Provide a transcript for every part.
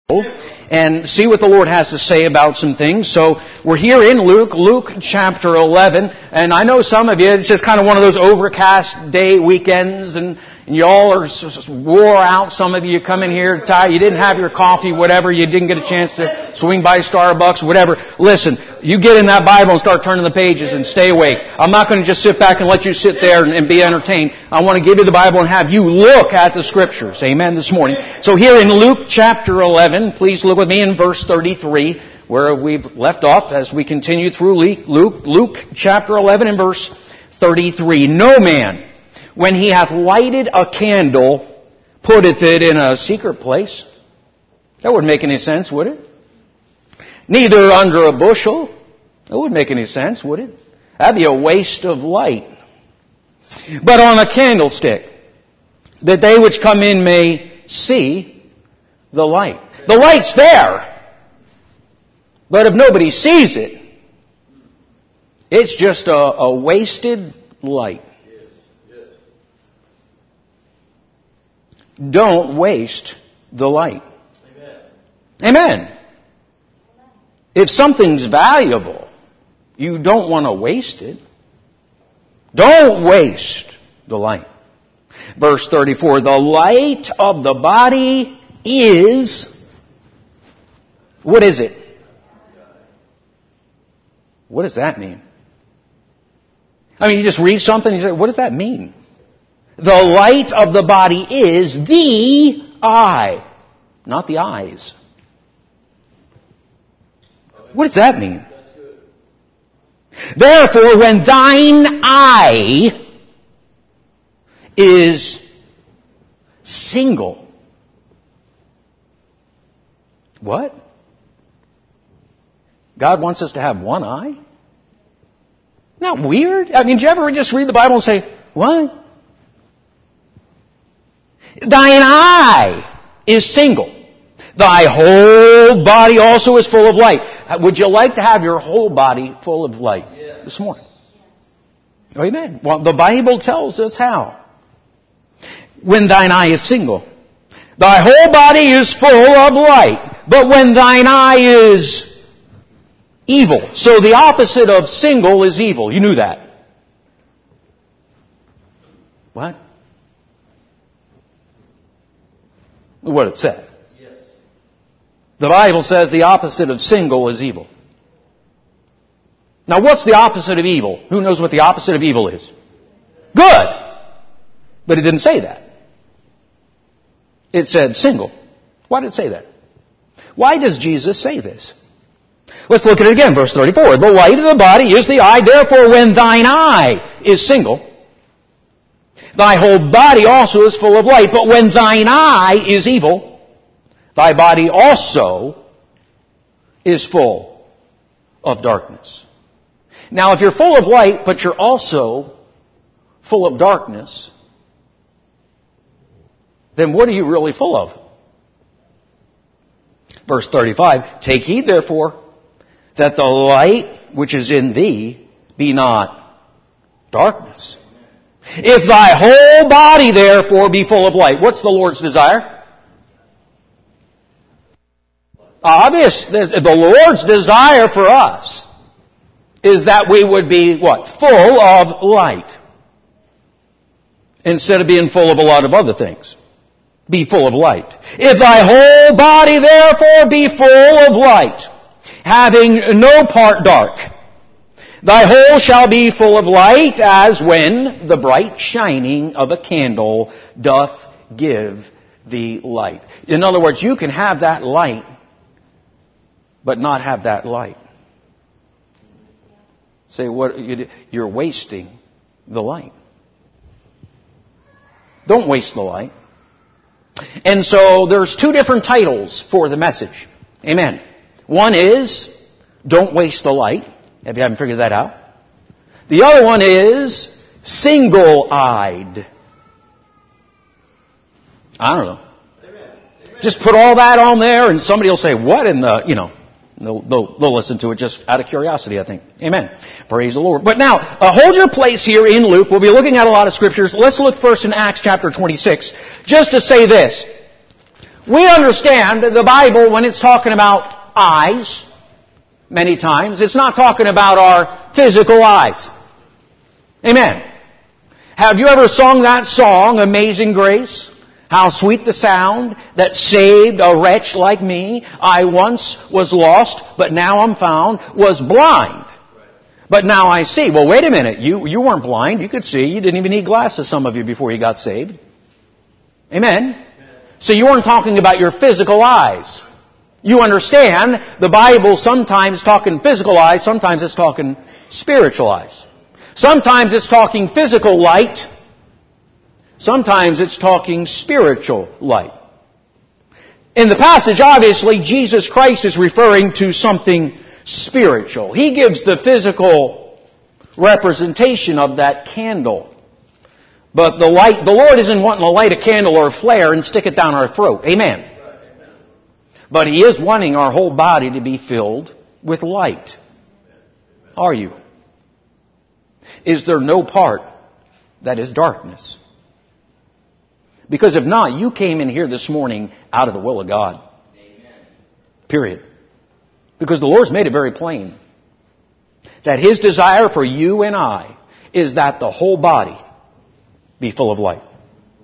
and see what the Lord has to say about some things. So we're here in Luke chapter 11, and I know some of you, it's just kind of one of those overcast day weekends, and y'all are wore out. Some of you come in here tired, you didn't have your coffee, whatever, you didn't get a chance to swing by Starbucks, whatever. Listen, you get in that Bible and start turning the pages and stay awake. I'm not going to just sit back and let you sit there and be entertained. I want to give you the Bible and have you look at the Scriptures. Amen, this morning. So here in Luke chapter 11, please look with me in verse 33, where we've left off as we continue through Luke chapter 11 and verse 33. No man, when he hath lighted a candle, putteth it in a secret place. That wouldn't make any sense, would it? Neither under a bushel. That wouldn't make any sense, would it? That'd be a waste of light. But on a candlestick, that they which come in may see the light. The light's there. But if nobody sees it, it's just a wasted light. Don't waste the light. Amen. If something's valuable, you don't want to waste it. Don't waste the light. Verse 34, the light of the body is, what is it? What does that mean? I mean, you just read something and you say, what does that mean? The light of the body is the eye, not the eyes. What does that mean? Therefore, when thine eye is single. What? God wants us to have one eye? Isn't that weird? I mean, did you ever just read the Bible and say, what? Thine eye is single. Thy whole body also is full of light. Would you like to have your whole body full of light this morning? Amen. Well, the Bible tells us how. When thine eye is single. Thy whole body is full of light. But when thine eye is evil. So the opposite of single is evil. You knew that. What? What it said. Yes. The Bible says the opposite of single is evil. Now what's the opposite of evil? Who knows what the opposite of evil is? Good. But it didn't say that. It said single. Why did it say that? Why does Jesus say this? Let's look at it again, verse 34. The light of the body is the eye, therefore when thine eye is single, thy whole body also is full of light. But when thine eye is evil, thy body also is full of darkness. Now, if you're full of light, but you're also full of darkness, then what are you really full of? Verse 35, take heed therefore that the light which is in thee be not darkness. If thy whole body therefore be full of light, what's the Lord's desire? Obvious. The Lord's desire for us is that we would be, what? Full of light. Instead of being full of a lot of other things. Be full of light. If thy whole body therefore be full of light, having no part dark, thy whole shall be full of light, as when the bright shining of a candle doth give thee light. In other words, you can have that light, but not have that light. Say, what you're wasting the light. Don't waste the light. And so there's two different titles for the message. Amen. One is, don't waste the light. If you haven't figured that out. The other one is, single-eyed. I don't know. Amen. Just put all that on there and somebody will say, what in the, they'll listen to it just out of curiosity, I think. Amen. Praise the Lord. But now, hold your place here in Luke. We'll be looking at a lot of scriptures. Let's look first in Acts chapter 26. Just to say this. We understand that the Bible, when it's talking about eyes, many times, it's not talking about our physical eyes. Amen. Have you ever sung that song, Amazing Grace? How sweet the sound that saved a wretch like me. I once was lost, but now I'm found. Was blind, but now I see. Well, wait a minute. You weren't blind. You could see. You didn't even need glasses, some of you, before you got saved. Amen. So you weren't talking about your physical eyes. You understand the Bible sometimes talking physical eyes, sometimes it's talking spiritual eyes. Sometimes it's talking physical light. Sometimes it's talking spiritual light. In the passage, obviously, Jesus Christ is referring to something spiritual. He gives the physical representation of that candle. But the Lord isn't wanting to light a candle or a flare and stick it down our throat. Amen. But He is wanting our whole body to be filled with light. Are you? Is there no part that is darkness? Because if not, you came in here this morning out of the will of God. Period. Because the Lord's made it very plain that His desire for you and I is that the whole body be full of light.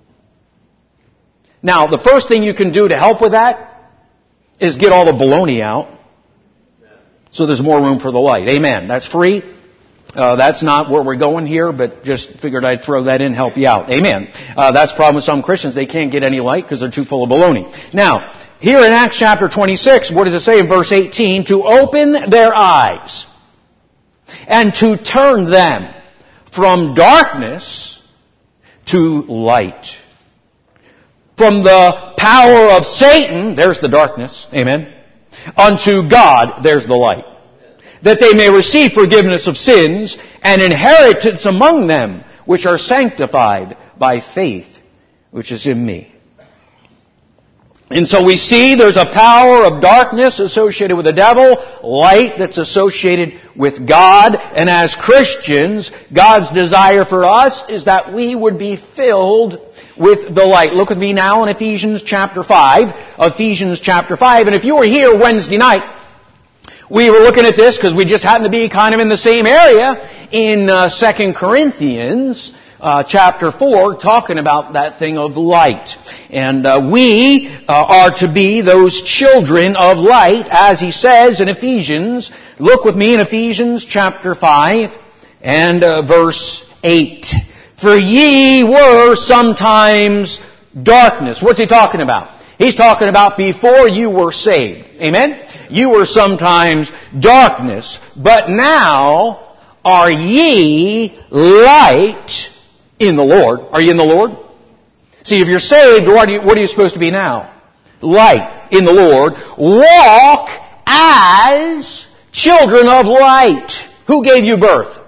Now, the first thing you can do to help with that is get all the baloney out so there's more room for the light. Amen. That's free. That's not where we're going here, but just figured I'd throw that in, help you out. Amen. That's the problem with some Christians. They can't get any light because they're too full of baloney. Now, here in Acts chapter 26, what does it say in verse 18? To open their eyes and to turn them from darkness to light. From the power of Satan, there's the darkness, amen, unto God, there's the light. That they may receive forgiveness of sins and inheritance among them, which are sanctified by faith, which is in me. And so we see there's a power of darkness associated with the devil, light that's associated with God, and as Christians, God's desire for us is that we would be filled with the light. Look with me now in Ephesians chapter 5. Ephesians chapter 5. And if you were here Wednesday night, we were looking at this because we just happened to be kind of in the same area in 2 Corinthians chapter 4, talking about that thing of light. And we are to be those children of light, as he says in Ephesians. Look with me in Ephesians chapter 5 and verse 8. For ye were sometimes darkness. What's he talking about? He's talking about before you were saved. Amen? You were sometimes darkness, but now are ye light in the Lord. Are you in the Lord? See, if you're saved, what are you supposed to be now? Light in the Lord. Walk as children of light. Who gave you birth?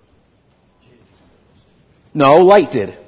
No, light did.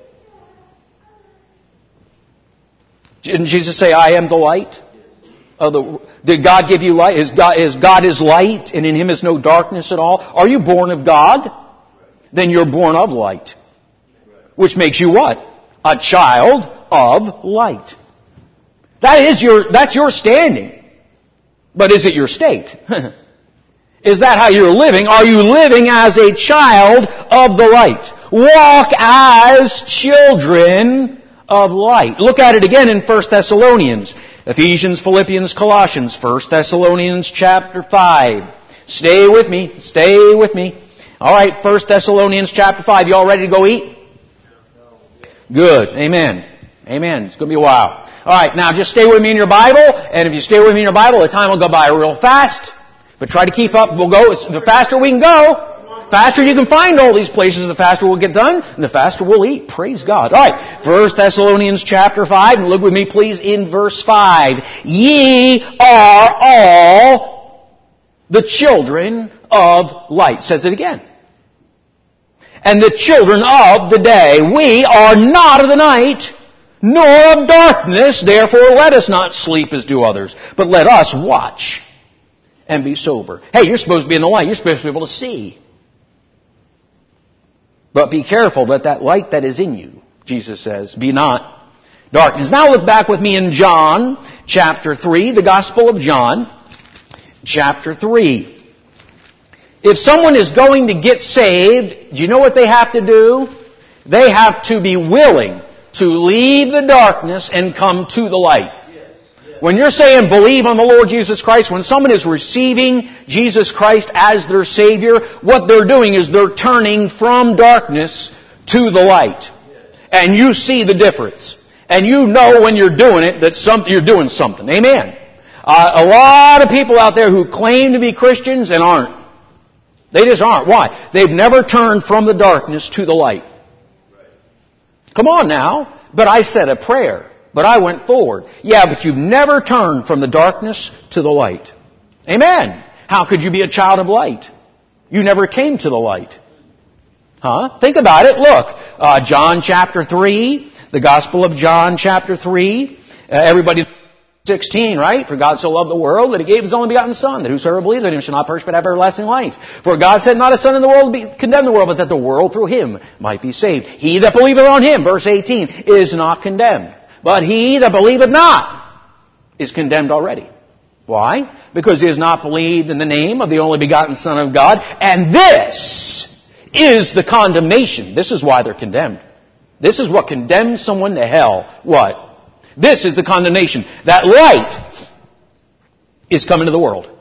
Didn't Jesus say, I am the light? Did God give you light? Is God is light, and in Him is no darkness at all? Are you born of God? Then you're born of light. Which makes you what? A child of light. That's your standing. But is it your state? Is that how you're living? Are you living as a child of the light? Walk as children of light. Look at it again in 1 Thessalonians. Ephesians, Philippians, Colossians, 1 Thessalonians chapter 5. Stay with me. Stay with me. All right, 1 Thessalonians chapter 5. You all ready to go eat? Good. Amen. Amen. It's going to be a while. All right, now just stay with me in your Bible. And if you stay with me in your Bible, the time will go by real fast. But try to keep up. We'll go. The faster we can go, faster you can find all these places, the faster we'll get done, and the faster we'll eat. Praise God. All right. 1 Thessalonians chapter 5, and look with me please in verse 5. Ye are all the children of light. Says it again. And the children of the day. We are not of the night, nor of darkness. Therefore let us not sleep as do others, but let us watch and be sober. Hey, you're supposed to be in the light. You're supposed to be able to see. But be careful that light that is in you, Jesus says, be not Darkness. Now look back with me in John chapter 3, the Gospel of John, chapter 3. If someone is going to get saved, do you know what they have to do? They have to be willing to leave the darkness and come to the light. When you're saying believe on the Lord Jesus Christ, when someone is receiving Jesus Christ as their Savior, what they're doing is they're turning from darkness to the light. And you see the difference. And you know when you're doing it that you're doing something. Amen. A lot of people out there who claim to be Christians and aren't. They just aren't. Why? They've never turned from the darkness to the light. Come on now. But I said a prayer. But I went forward. Yeah, but you've never turned from the darkness to the light. Amen. How could you be a child of light? You never came to the light. Huh? Think about it. Look, John chapter 3, the Gospel of John chapter 3. Everybody 16, right? For God so loved the world that He gave His only begotten Son, that whosoever believes in Him shall not perish but have everlasting life. For God sent not a Son in the world to condemn the world, but that the world through Him might be saved. He that believeth on Him, verse 18, is not condemned. But he that believeth not is condemned already. Why? Because he has not believed in the name of the only begotten Son of God. And this is the condemnation. This is why they're condemned. This is what condemns someone to hell. What? This is the condemnation. That light is coming to the world.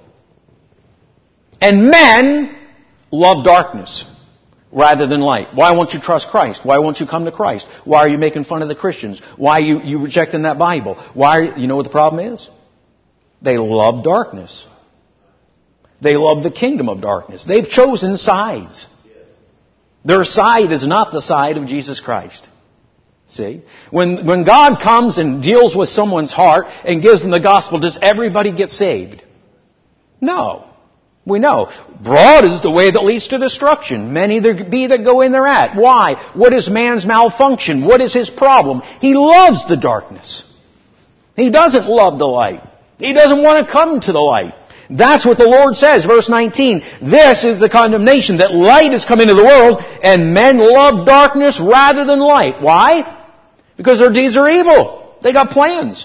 And men love darkness rather than light. Why won't you trust Christ? Why won't you come to Christ? Why are you making fun of the Christians? Why are you rejecting that Bible? You know what the problem is? They love darkness. They love the kingdom of darkness. They've chosen sides. Their side is not the side of Jesus Christ. See? When God comes and deals with someone's heart and gives them the gospel, does everybody get saved? No. We know. Broad is the way that leads to destruction. Many there be that go in thereat. Why? What is man's malfunction? What is his problem? He loves the darkness. He doesn't love the light. He doesn't want to come to the light. That's what the Lord says, verse 19. This is the condemnation, that light has come into the world, and men love darkness rather than light. Why? Because their deeds are evil. They got plans.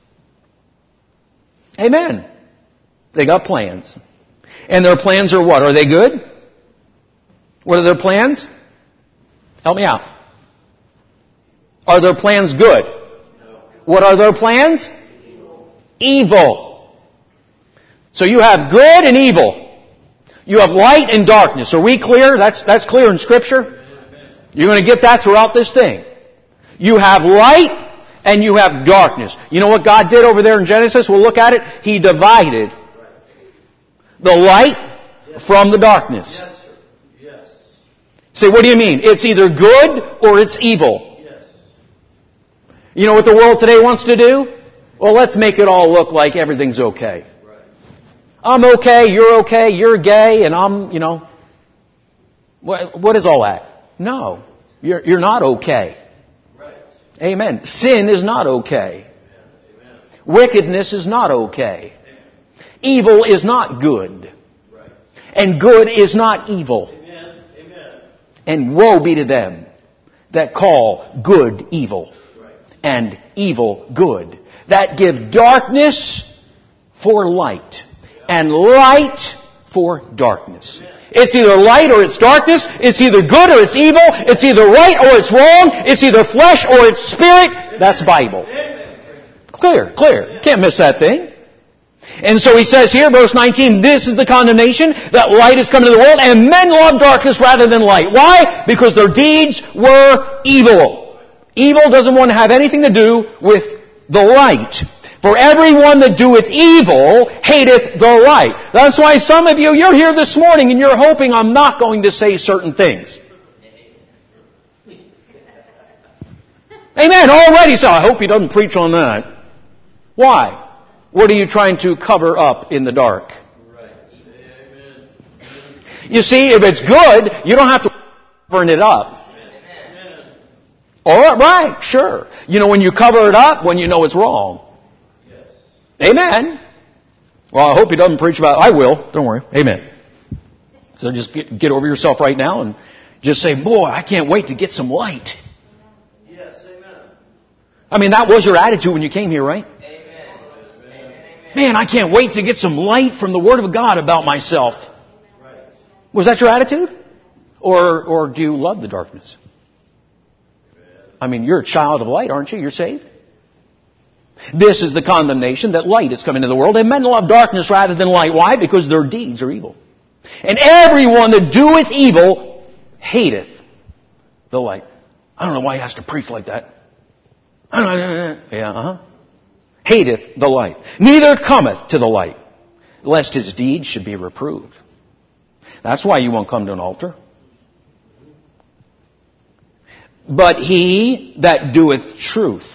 Amen. They got plans. And their plans are what? Are they good? What are their plans? Help me out. Are their plans good? What are their plans? Evil. So you have good and evil. You have light and darkness. Are we clear? That's clear in Scripture. You're going to get that throughout this thing. You have light and you have darkness. You know what God did over there in Genesis? We'll look at it. He divided the light from the darkness. Yes. Say, what do you mean? It's either good or it's evil. Yes. You know what the world today wants to do? Well, let's make it all look like everything's okay. Right. I'm okay, you're gay, and I'm, What is all that? No. You're not okay. Right. Amen. Sin is not okay. Amen. Wickedness is not okay. Evil is not good. Right. And good is not evil. Amen. Amen. And woe be to them that call good evil. Right. And evil good. That give darkness for light. And light for darkness. Amen. It's either light or it's darkness. It's either good or it's evil. It's either right or it's wrong. It's either flesh or it's spirit. That's Bible. Clear. Can't miss that thing. And so he says here, verse 19, this is the condemnation, that light is come into the world, and men love darkness rather than light. Why? Because their deeds were evil. Evil doesn't want to have anything to do with the light. For everyone that doeth evil hateth the light. That's why some of you, you're here this morning and you're hoping I'm not going to say certain things. Amen. Already so. I hope he doesn't preach on that. Why? What are you trying to cover up in the dark? Right. Amen. You see, if it's good, you don't have to burn it up. Amen. All right, sure. When you cover it up, when you know it's wrong. Yes. Amen. Well, I hope he doesn't preach about it. I will. Don't worry. Amen. So just get over yourself right now and just say, boy, I can't wait to get some light. Yes, amen. I mean, that was your attitude when you came here, right? Man, I can't wait to get some light from the Word of God about myself. Was that your attitude? Or do you love the darkness? I mean, you're a child of light, aren't you? You're saved. This is the condemnation, that light is come into the world, and men love darkness rather than light. Why? Because their deeds are evil. And everyone that doeth evil hateth the light. I don't know why he has to preach like that. Hateth the light. Neither cometh to the light, lest his deeds should be reproved. That's why you won't come to an altar. But he that doeth truth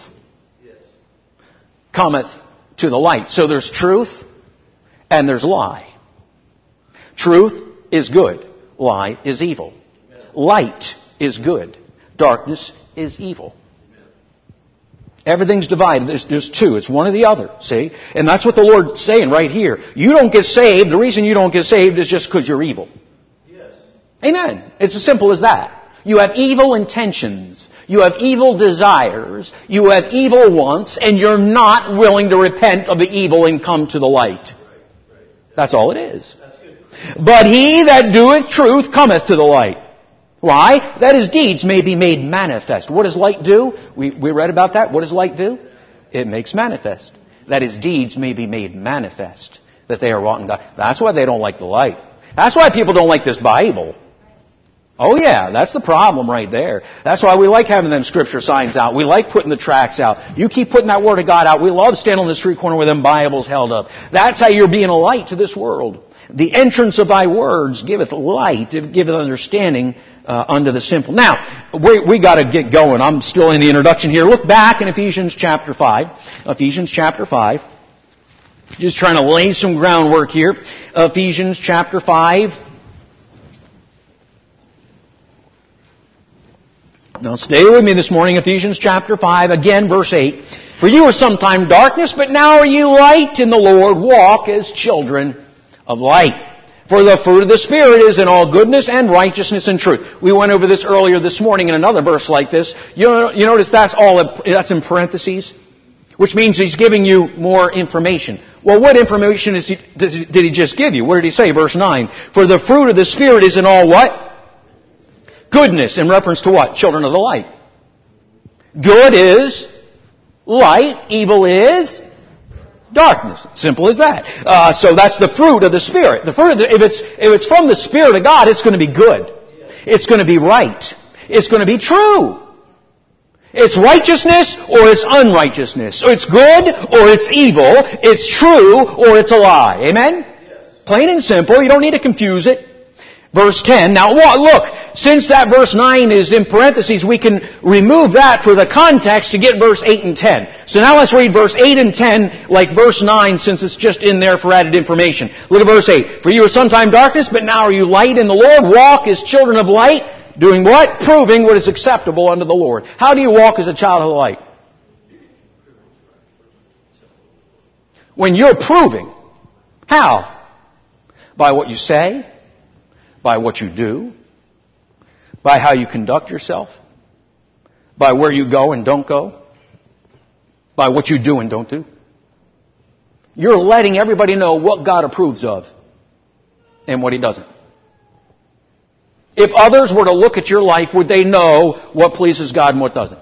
cometh to the light. So there's truth and there's lie. Truth is good. Lie is evil. Light is good. Darkness is evil. Everything's divided. There's two. It's one or the other. See? And that's what the Lord's saying right here. You don't get saved. The reason you don't get saved is just because you're evil. Yes. Amen. It's as simple as that. You have evil intentions. You have evil desires. You have evil wants. And you're not willing to repent of the evil and come to the light. That's all it is. But he that doeth truth cometh to the light. Why? That his deeds may be made manifest. What does light do? We read about that. What does light do? It makes manifest. That his deeds may be made manifest. That they are wrought in God. That's why they don't like the light. That's why people don't like this Bible. Oh yeah, that's the problem right there. That's why we like having them scripture signs out. We like putting the tracts out. You keep putting that Word of God out. We love standing on the street corner with them Bibles held up. That's how you're being a light to this world. The entrance of thy words giveth light, giveth understanding unto the simple. Now, we got to get going. I'm still in the introduction here. Look back in Ephesians chapter 5. Ephesians chapter 5. Just trying to lay some groundwork here. Ephesians chapter 5. Now stay with me this morning, Ephesians chapter 5, again verse 8. For you were sometime darkness, but now are you light in the Lord. Walk as children of light. For the fruit of the Spirit is in all goodness and righteousness and truth. We went over this earlier this morning in another verse like this. You notice that's in parentheses, which means he's giving you more information. Well, what information did he just give you? What did he say? Verse 9. For the fruit of the Spirit is in all what? Goodness, in reference to what? Children of the light. Good is light. Evil is darkness. Simple as that. So that's the fruit of the Spirit. The fruit if it's from the Spirit of God, it's going to be good. It's going to be right. It's going to be true. It's righteousness or it's unrighteousness. So it's good or it's evil. It's true or it's a lie. Amen? Plain and simple. You don't need to confuse it. Verse 10. Now look, since that verse 9 is in parentheses, we can remove that for the context to get verse 8 and 10. So now let's read verse 8 and 10 like verse 9 since it's just in there for added information. Look at verse 8. For you were sometime darkness, but now are you light in the Lord. Walk as children of light. Doing what? Proving what is acceptable unto the Lord. How do you walk as a child of the light? When you're proving. How? By what you say. By what you do. By how you conduct yourself. By where you go and don't go. By what you do and don't do. You're letting everybody know what God approves of and what He doesn't. If others were to look at your life, would they know what pleases God and what doesn't?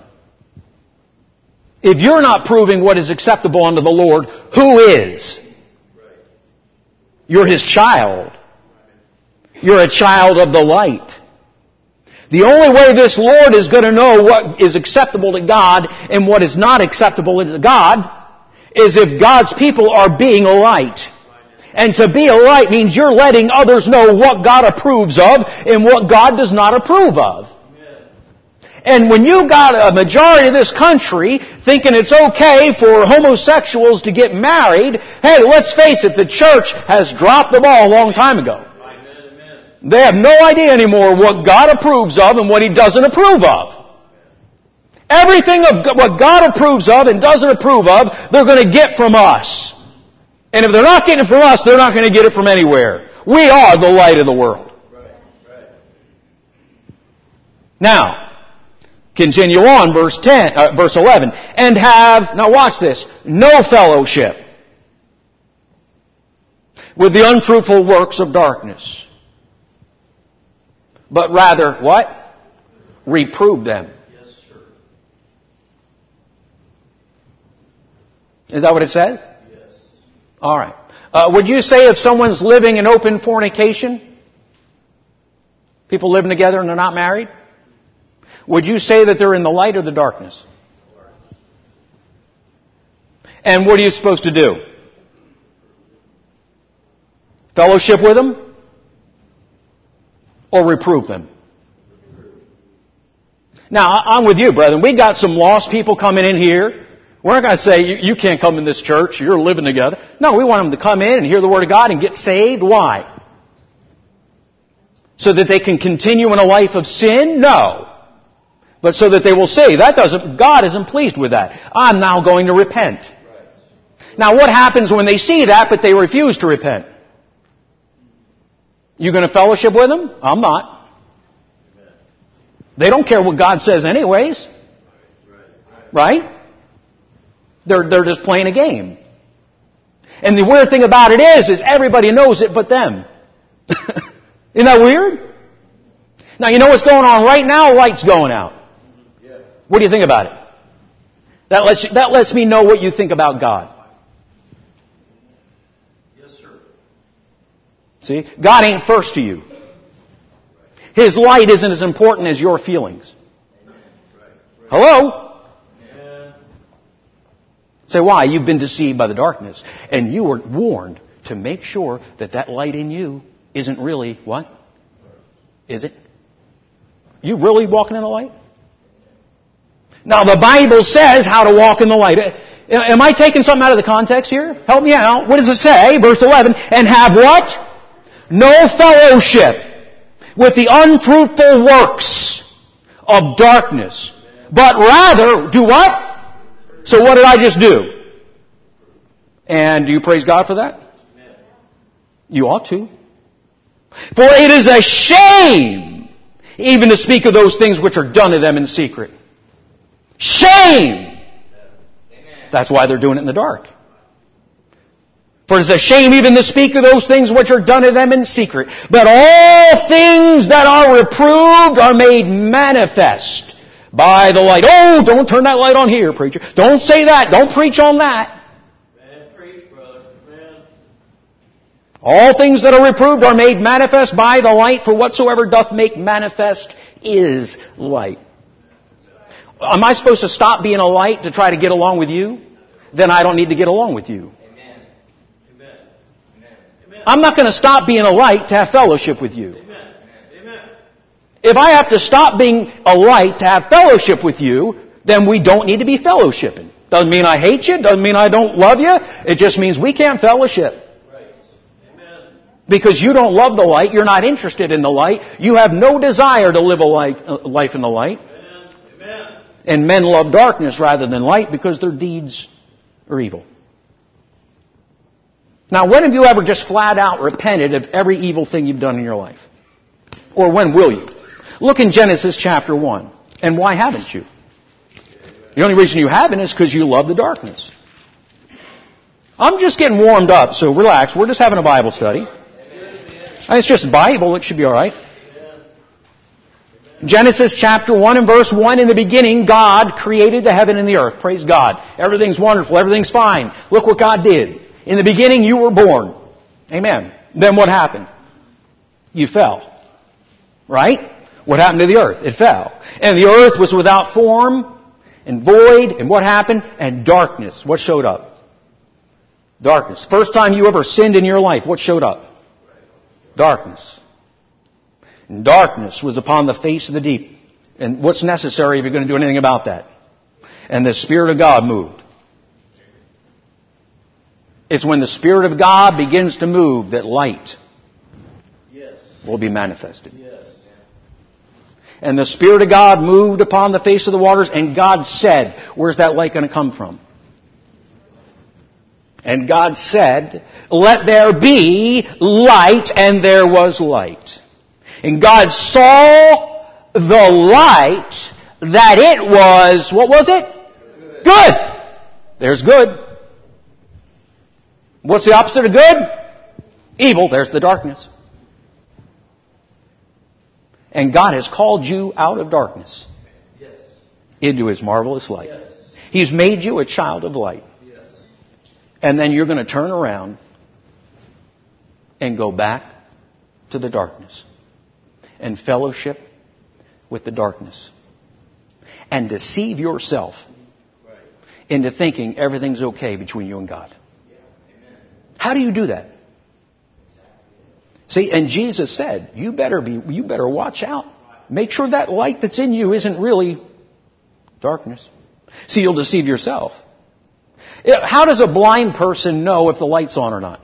If you're not proving what is acceptable unto the Lord, who is? You're His child. You're a child of the light. The only way this Lord is going to know what is acceptable to God and what is not acceptable to God is if God's people are being a light. And to be a light means you're letting others know what God approves of and what God does not approve of. And when you got a majority of this country thinking it's okay for homosexuals to get married, hey, let's face it, the church has dropped the ball a long time ago. They have no idea anymore what God approves of and what He doesn't approve of. Everything of what God approves of and doesn't approve of, they're going to get from us. And if they're not getting it from us, they're not going to get it from anywhere. We are the light of the world. Now, Continue on, verse 11. And have, now watch this, no fellowship with the unfruitful works of darkness. But rather, what? Reprove them. Yes, sir. Is that what it says? Yes. All right. Would you say if someone's living in open fornication, people living together and they're not married, would you say that they're in the light or the darkness? And what are you supposed to do? Fellowship with them? Or reprove them? Now, I'm with you, brethren. We got some lost people coming in here. We're not going to say, you can't come in this church, you're living together. No, we want them to come in and hear the Word of God and get saved. Why? So that they can continue in a life of sin? No. But so that they will say, God isn't pleased with that. I'm now going to repent. Now what happens when they see that, but they refuse to repent? You going to fellowship with them? I'm not. They don't care what God says anyways. Right? They're just playing a game. And the weird thing about it is everybody knows it but them. Isn't that weird? Now you know what's going on right now? Light's going out. What do you think about it? That lets me know what you think about God. Yes, sir. See? God ain't first to you. His light isn't as important as your feelings. Hello? Say, why? You've been deceived by the darkness. And you were warned to make sure that light in you isn't really what? Is it? You really walking in the light? Now the Bible says how to walk in the light. Am I taking something out of the context here? Help me out. What does it say? Verse 11. And have what? No fellowship with the unfruitful works of darkness. But rather, do what? So what did I just do? And do you praise God for that? You ought to. For it is a shame even to speak of those things which are done to them in secret. Shame! That's why they're doing it in the dark. For it is a shame even to speak of those things which are done to them in secret. But all things that are reproved are made manifest by the light. Oh, don't turn that light on here, preacher. Don't say that. Don't preach on that. Man, preach, brother. Man. All things that are reproved are made manifest by the light, for whatsoever doth make manifest is light. Am I supposed to stop being a light to try to get along with you? Then I don't need to get along with you. Amen. Amen. Amen. I'm not going to stop being a light to have fellowship with you. Amen. Amen. If I have to stop being a light to have fellowship with you, then we don't need to be fellowshipping. Doesn't mean I hate you. Doesn't mean I don't love you. It just means we can't fellowship. Right. Amen. Because you don't love the light. You're not interested in the light. You have no desire to live a life in the light. Amen. And men love darkness rather than light because their deeds are evil. Now, when have you ever just flat out repented of every evil thing you've done in your life? Or when will you? Look in Genesis chapter 1. And why haven't you? The only reason you haven't is because you love the darkness. I'm just getting warmed up, so relax. We're just having a Bible study. And it's just Bible. It should be all right. Genesis chapter 1 and verse 1, in the beginning, God created the heaven and the earth. Praise God. Everything's wonderful. Everything's fine. Look what God did. In the beginning, you were born. Amen. Then what happened? You fell. Right? What happened to the earth? It fell. And the earth was without form and void. And what happened? And darkness. What showed up? Darkness. First time you ever sinned in your life, what showed up? Darkness. And darkness was upon the face of the deep. And what's necessary if you're going to do anything about that? And the Spirit of God moved. It's when the Spirit of God begins to move that light will be manifested. And the Spirit of God moved upon the face of the waters, and God said, where's that light going to come from? And God said, let there be light, and there was light. And God saw the light that it was, what was it? Good. There's good. What's the opposite of good? Evil. There's the darkness. And God has called you out of darkness into His marvelous light. He's made you a child of light. And then you're going to turn around and go back to the darkness and fellowship with the darkness and deceive yourself into thinking everything's okay between you and God. How do you do that? See, and Jesus said, you better watch out. Make sure that light that's in you isn't really darkness. See, you'll deceive yourself. How does a blind person know if the light's on or not?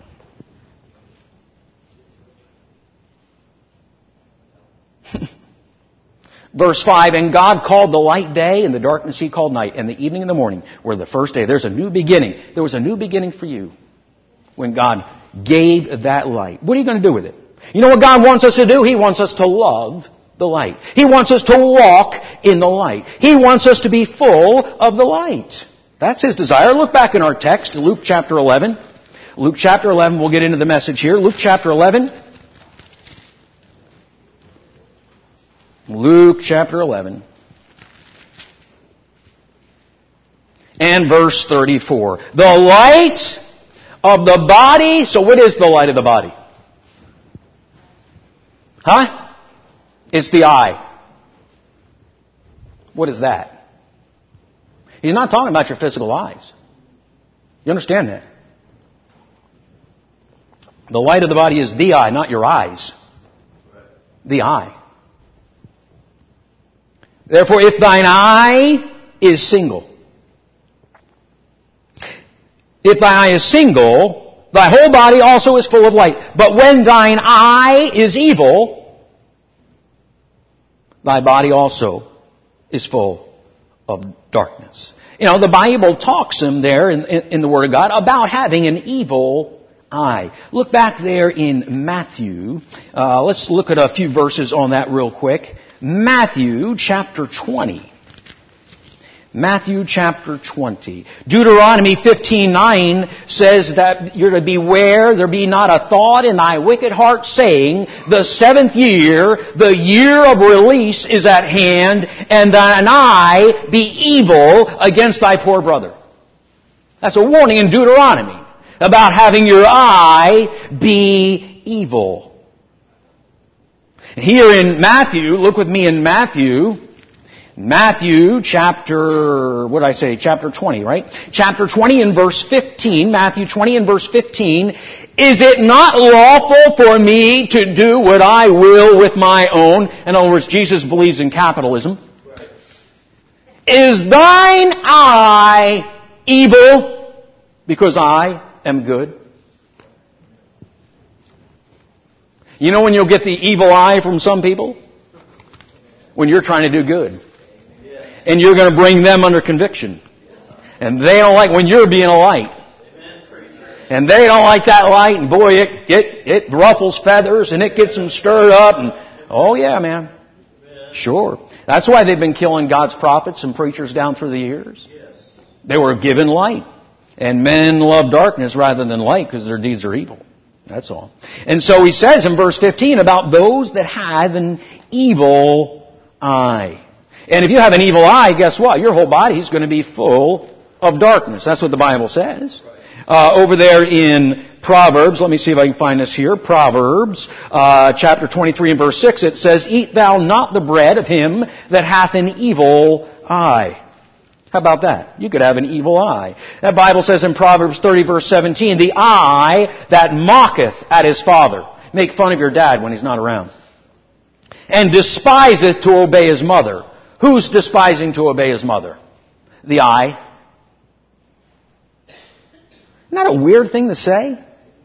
Verse 5, and God called the light day, and the darkness He called night, and the evening and the morning were the first day. There's a new beginning. There was a new beginning for you when God gave that light. What are you going to do with it? You know what God wants us to do? He wants us to love the light. He wants us to walk in the light. He wants us to be full of the light. That's His desire. Look back in our text, Luke chapter 11. Luke chapter 11, we'll get into the message here. Luke chapter 11. Luke chapter 11. And verse 34. The light of the body. So what is the light of the body? Huh? It's the eye. What is that? He's not talking about your physical eyes. You understand that? The light of the body is the eye, not your eyes. The eye. Therefore, if thine eye is single, if thine eye is single, thy whole body also is full of light. But when thine eye is evil, thy body also is full of darkness. You know, the Bible talks in there in the Word of God about having an evil eye. Look back there in Matthew. Let's look at a few verses on that real quick. Matthew chapter 20. Matthew chapter 20. Deuteronomy 15:9 says that you're to beware there be not a thought in thy wicked heart, saying, the seventh year, the year of release is at hand, and thine eye be evil against thy poor brother. That's a warning in Deuteronomy about having your eye be evil. Here in Matthew, look with me in Matthew chapter, chapter 20, right? Chapter 20 and verse 15, Matthew 20 and verse 15, is it not lawful for me to do what I will with my own? In other words, Jesus believes in capitalism. Is thine eye evil because I am good? You know when you'll get the evil eye from some people? When you're trying to do good. And you're going to bring them under conviction. And they don't like when you're being a light. And they don't like that light, and boy, it ruffles feathers, and it gets them stirred up, and oh yeah, man. Sure. That's why they've been killing God's prophets and preachers down through the years. They were given light. And men love darkness rather than light because their deeds are evil. That's all. And so he says in verse 15 about those that have an evil eye. And if you have an evil eye, guess what? Your whole body is going to be full of darkness. That's what the Bible says. Over there in Proverbs, let me see if I can find this here. Proverbs, chapter 23 and verse 6, it says, eat thou not the bread of him that hath an evil eye. How about that? You could have an evil eye. That Bible says in Proverbs 30 verse 17, the eye that mocketh at his father. Make fun of your dad when he's not around. And despiseth to obey his mother. Who's despising to obey his mother? The eye. Isn't that a weird thing to say?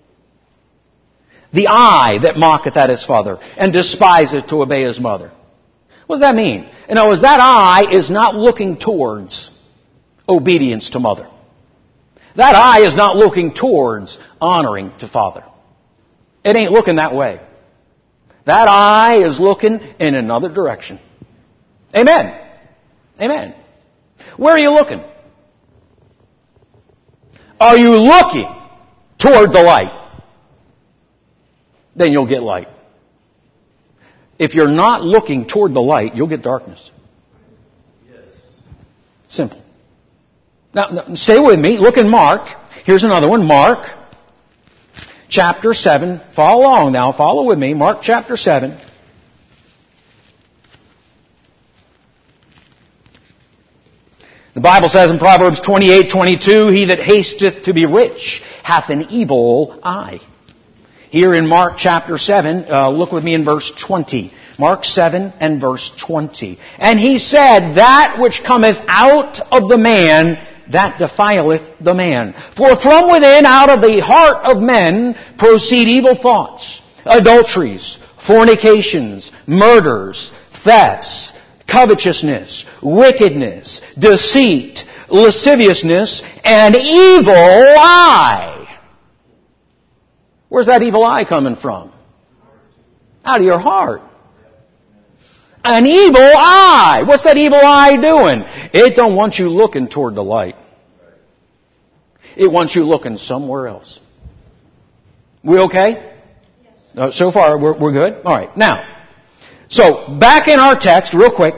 The eye that mocketh at his father and despiseth to obey his mother. What does that mean? In other words, that eye is not looking towards obedience to mother. That eye is not looking towards honoring to father. It ain't looking that way. That eye is looking in another direction. Amen. Amen. Where are you looking? Are you looking toward the light? Then you'll get light. If you're not looking toward the light, you'll get darkness. Yes. Simple. Now, stay with me. Look in Mark. Here's another one. Mark, chapter 7. Follow along now. Follow with me. Mark, chapter 7. The Bible says in Proverbs 28:22, he that hasteth to be rich hath an evil eye. Here in Mark chapter 7, look with me in verse 20. Mark 7 and verse 20. And he said, that which cometh out of the man, that defileth the man. For from within, out of the heart of men, proceed evil thoughts, adulteries, fornications, murders, thefts, covetousness, wickedness, deceit, lasciviousness, and evil eye. Where's that evil eye coming from? Out of your heart. An evil eye. What's that evil eye doing? It don't want you looking toward the light. It wants you looking somewhere else. We okay? So far, we're good? All right. Now, so back in our text, real quick.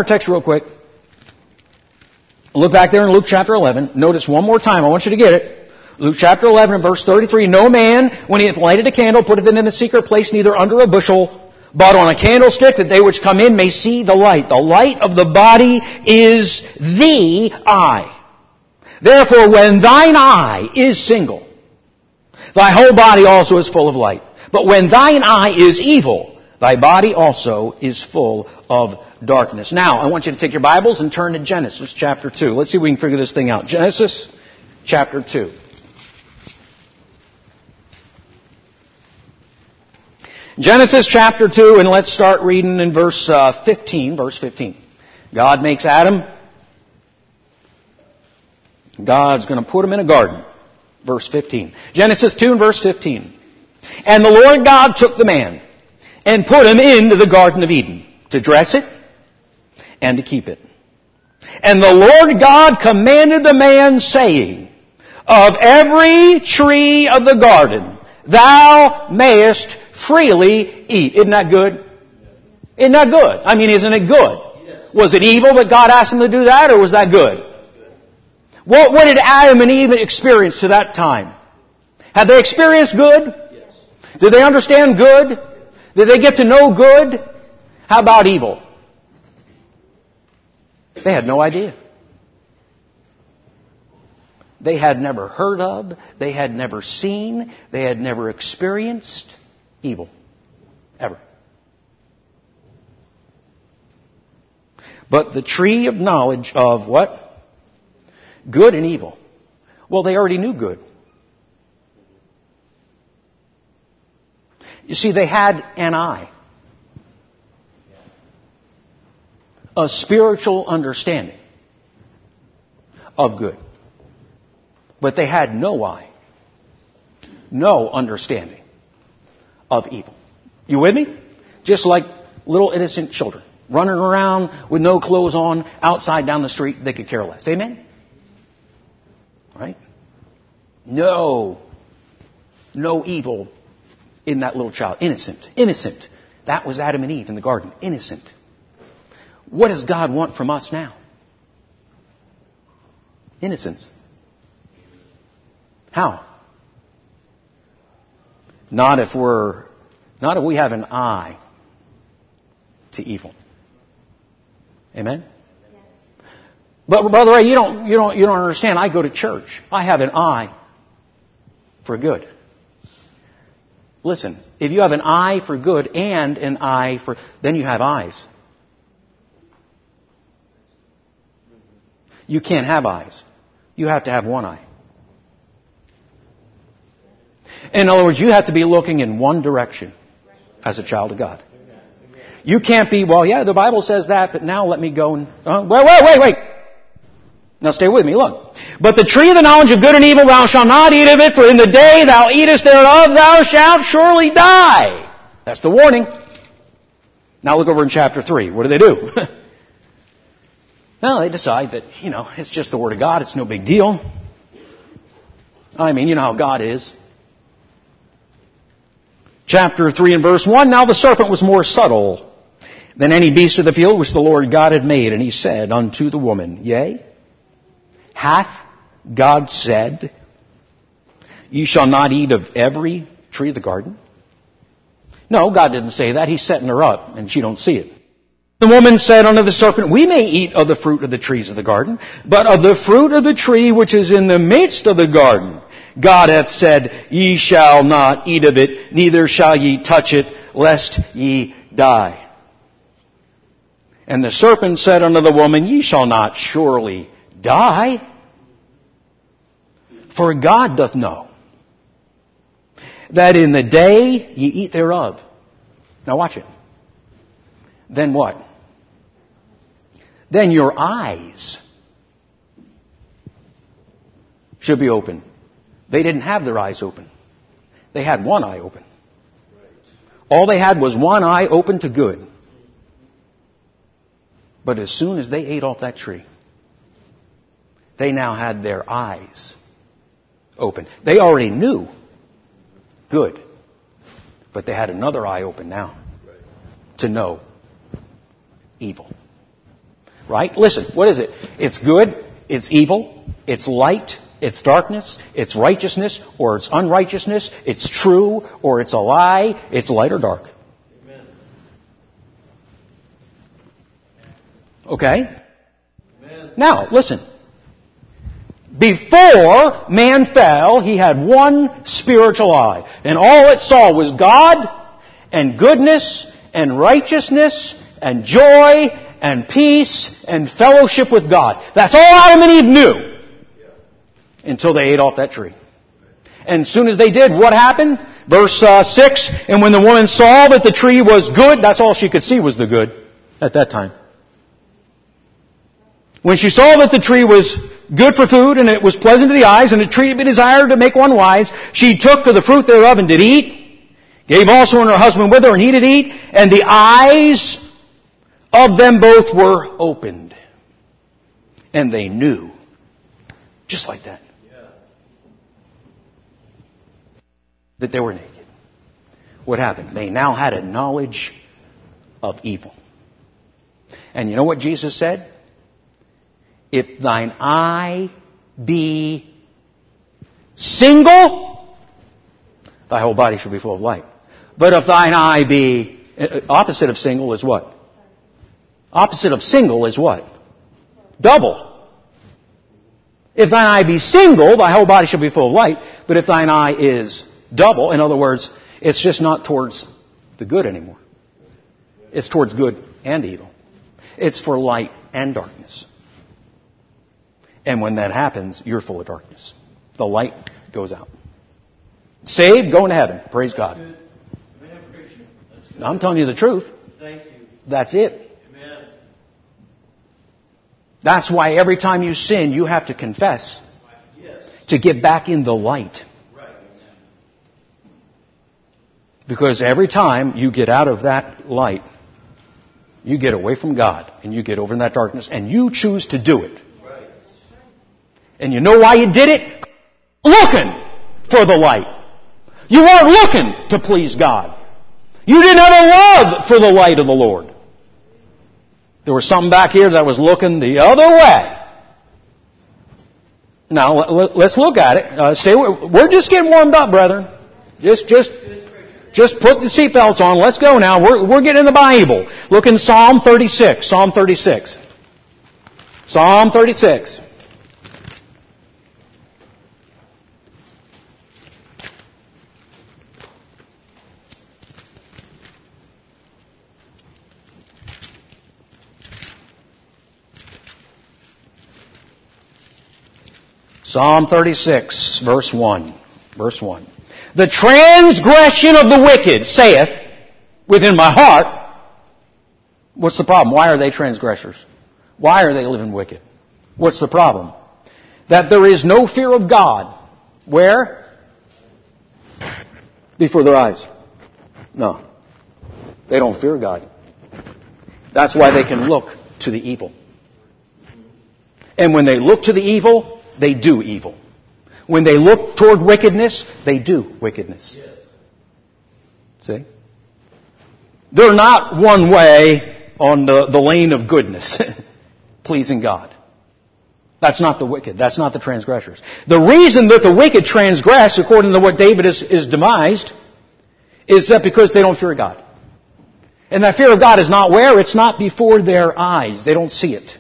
Look back there in Luke chapter 11. Notice one more time. I want you to get it. Luke chapter 11 and verse 33. No man, when he hath lighted a candle, putteth it in a secret place, neither under a bushel, but on a candlestick, that they which come in may see the light. The light of the body is the eye. Therefore, when thine eye is single, thy whole body also is full of light. But when thine eye is evil, thy body also is full of darkness. Now, I want you to take your Bibles and turn to Genesis chapter 2. Let's see if we can figure this thing out. Genesis chapter 2. Genesis chapter 2, and let's start reading in verse 15. Verse 15. God makes Adam. God's going to put him in a garden. Verse 15. Genesis 2 and verse 15. And the Lord God took the man and put him into the Garden of Eden to dress it and to keep it. And the Lord God commanded the man, saying, of every tree of the garden thou mayest freely eat. Isn't that good? Isn't that good? I mean, isn't it good? Yes. Was it evil that God asked him to do that, or was that good? What did Adam and Eve experience to that time? Had they experienced good? Yes. Did they understand good? Did they get to know good? How about evil? They had no idea. They had never heard of, they had never seen, they had never experienced evil. Ever. But the tree of knowledge of what? Good and evil. Well, they already knew good. You see, they had an eye. A spiritual understanding of good. But they had no eye. No understanding of evil. You with me? Just like little innocent children running around with no clothes on outside down the street, they could care less. Amen? Right? No evil in that little child. Innocent. That was Adam and Eve in the garden. Innocent. What does God want from us now? Innocence. How? Not if we have an eye to evil. Amen? Yes. But Brother Ray, you don't understand. I go to church. I have an eye for good. Listen, if you have an eye for good and an eye for, then you have eyes. You can't have eyes. You have to have one eye. In other words, you have to be looking in one direction as a child of God. You can't be, well, yeah, the Bible says that, but now let me go and... wait. Now stay with me, look. But the tree of the knowledge of good and evil, thou shalt not eat of it, for in the day thou eatest thereof, thou shalt surely die. That's the warning. Now look over in chapter 3. What do? Well, they decide that, it's just the Word of God. It's no big deal. I mean, you know how God is. Chapter 3 and verse 1, Now the serpent was more subtle than any beast of the field which the Lord God had made. And he said unto the woman, Yea, hath God said, Ye shall not eat of every tree of the garden? No, God didn't say that. He's setting her up, and she don't see it. The woman said unto the serpent, We may eat of the fruit of the trees of the garden, but of the fruit of the tree which is in the midst of the garden, God hath said, Ye shall not eat of it, neither shall ye touch it, lest ye die. And the serpent said unto the woman, Ye shall not surely die, for God doth know that in the day ye eat thereof. Now watch it. Then what? Then your eyes should be open. They didn't have their eyes open. They had one eye open. All they had was one eye open to good. But as soon as they ate off that tree, they now had their eyes open. They already knew good. But they had another eye open now to know evil. Right? Listen, what is it? It's good, it's evil, it's light, it's darkness, it's righteousness or it's unrighteousness, it's true or it's a lie, it's light or dark. Amen. Okay? Amen. Now, listen. Before man fell, he had one spiritual eye. And all it saw was God and goodness and righteousness and joy and peace and fellowship with God. That's all Adam and Eve knew. Until they ate off that tree. And as soon as they did, what happened? Verse 6, And when the woman saw that the tree was good, that's all she could see was the good at that time. When she saw that the tree was good for food, and it was pleasant to the eyes, and a tree to be desired to make one wise, she took of the fruit thereof and did eat, gave also unto her husband with her, and he did eat, and the eyes of them both were opened. And they knew. Just like that. That they were naked. What happened? They now had a knowledge of evil. And you know what Jesus said? If thine eye be single, thy whole body shall be full of light. But if thine eye be... Opposite of single is what? Opposite of single is what? Double. If thine eye be single, thy whole body shall be full of light. But if thine eye is double, in other words, it's just not towards the good anymore. It's towards good and evil. It's for light and darkness. And when that happens, you're full of darkness. The light goes out. Saved, going to heaven. Praise God. I'm telling you the truth. Thank you. That's it. Amen. That's why every time you sin, you have to confess Yes. to get back in the light. Right. Because every time you get out of that light, you get away from God and you get over in that darkness and you choose to do it. Right. And you know why you did it? Looking for the light. You weren't looking to please God. You didn't have a love for the light of the Lord. There was something back here that was looking the other way. Now, let's look at it. We're just getting warmed up, brethren. Just put the seatbelts on. Let's go now. We're getting in the Bible. Look in Psalm 36. Psalm 36. Psalm 36. Psalm 36, verse 1. Verse 1. The transgression of the wicked saith within my heart. What's the problem? Why are they transgressors? Why are they living wicked? What's the problem? That there is no fear of God. Where? Before their eyes. No. They don't fear God. That's why they can look to the evil. And when they look to the evil, they do evil. When they look toward wickedness, they do wickedness. Yes. See? They're not one way on the lane of goodness, pleasing God. That's not the wicked. That's not the transgressors. The reason that the wicked transgress, according to what David is demised, is that because they don't fear God. And that fear of God is not where? It's not before their eyes. They don't see it.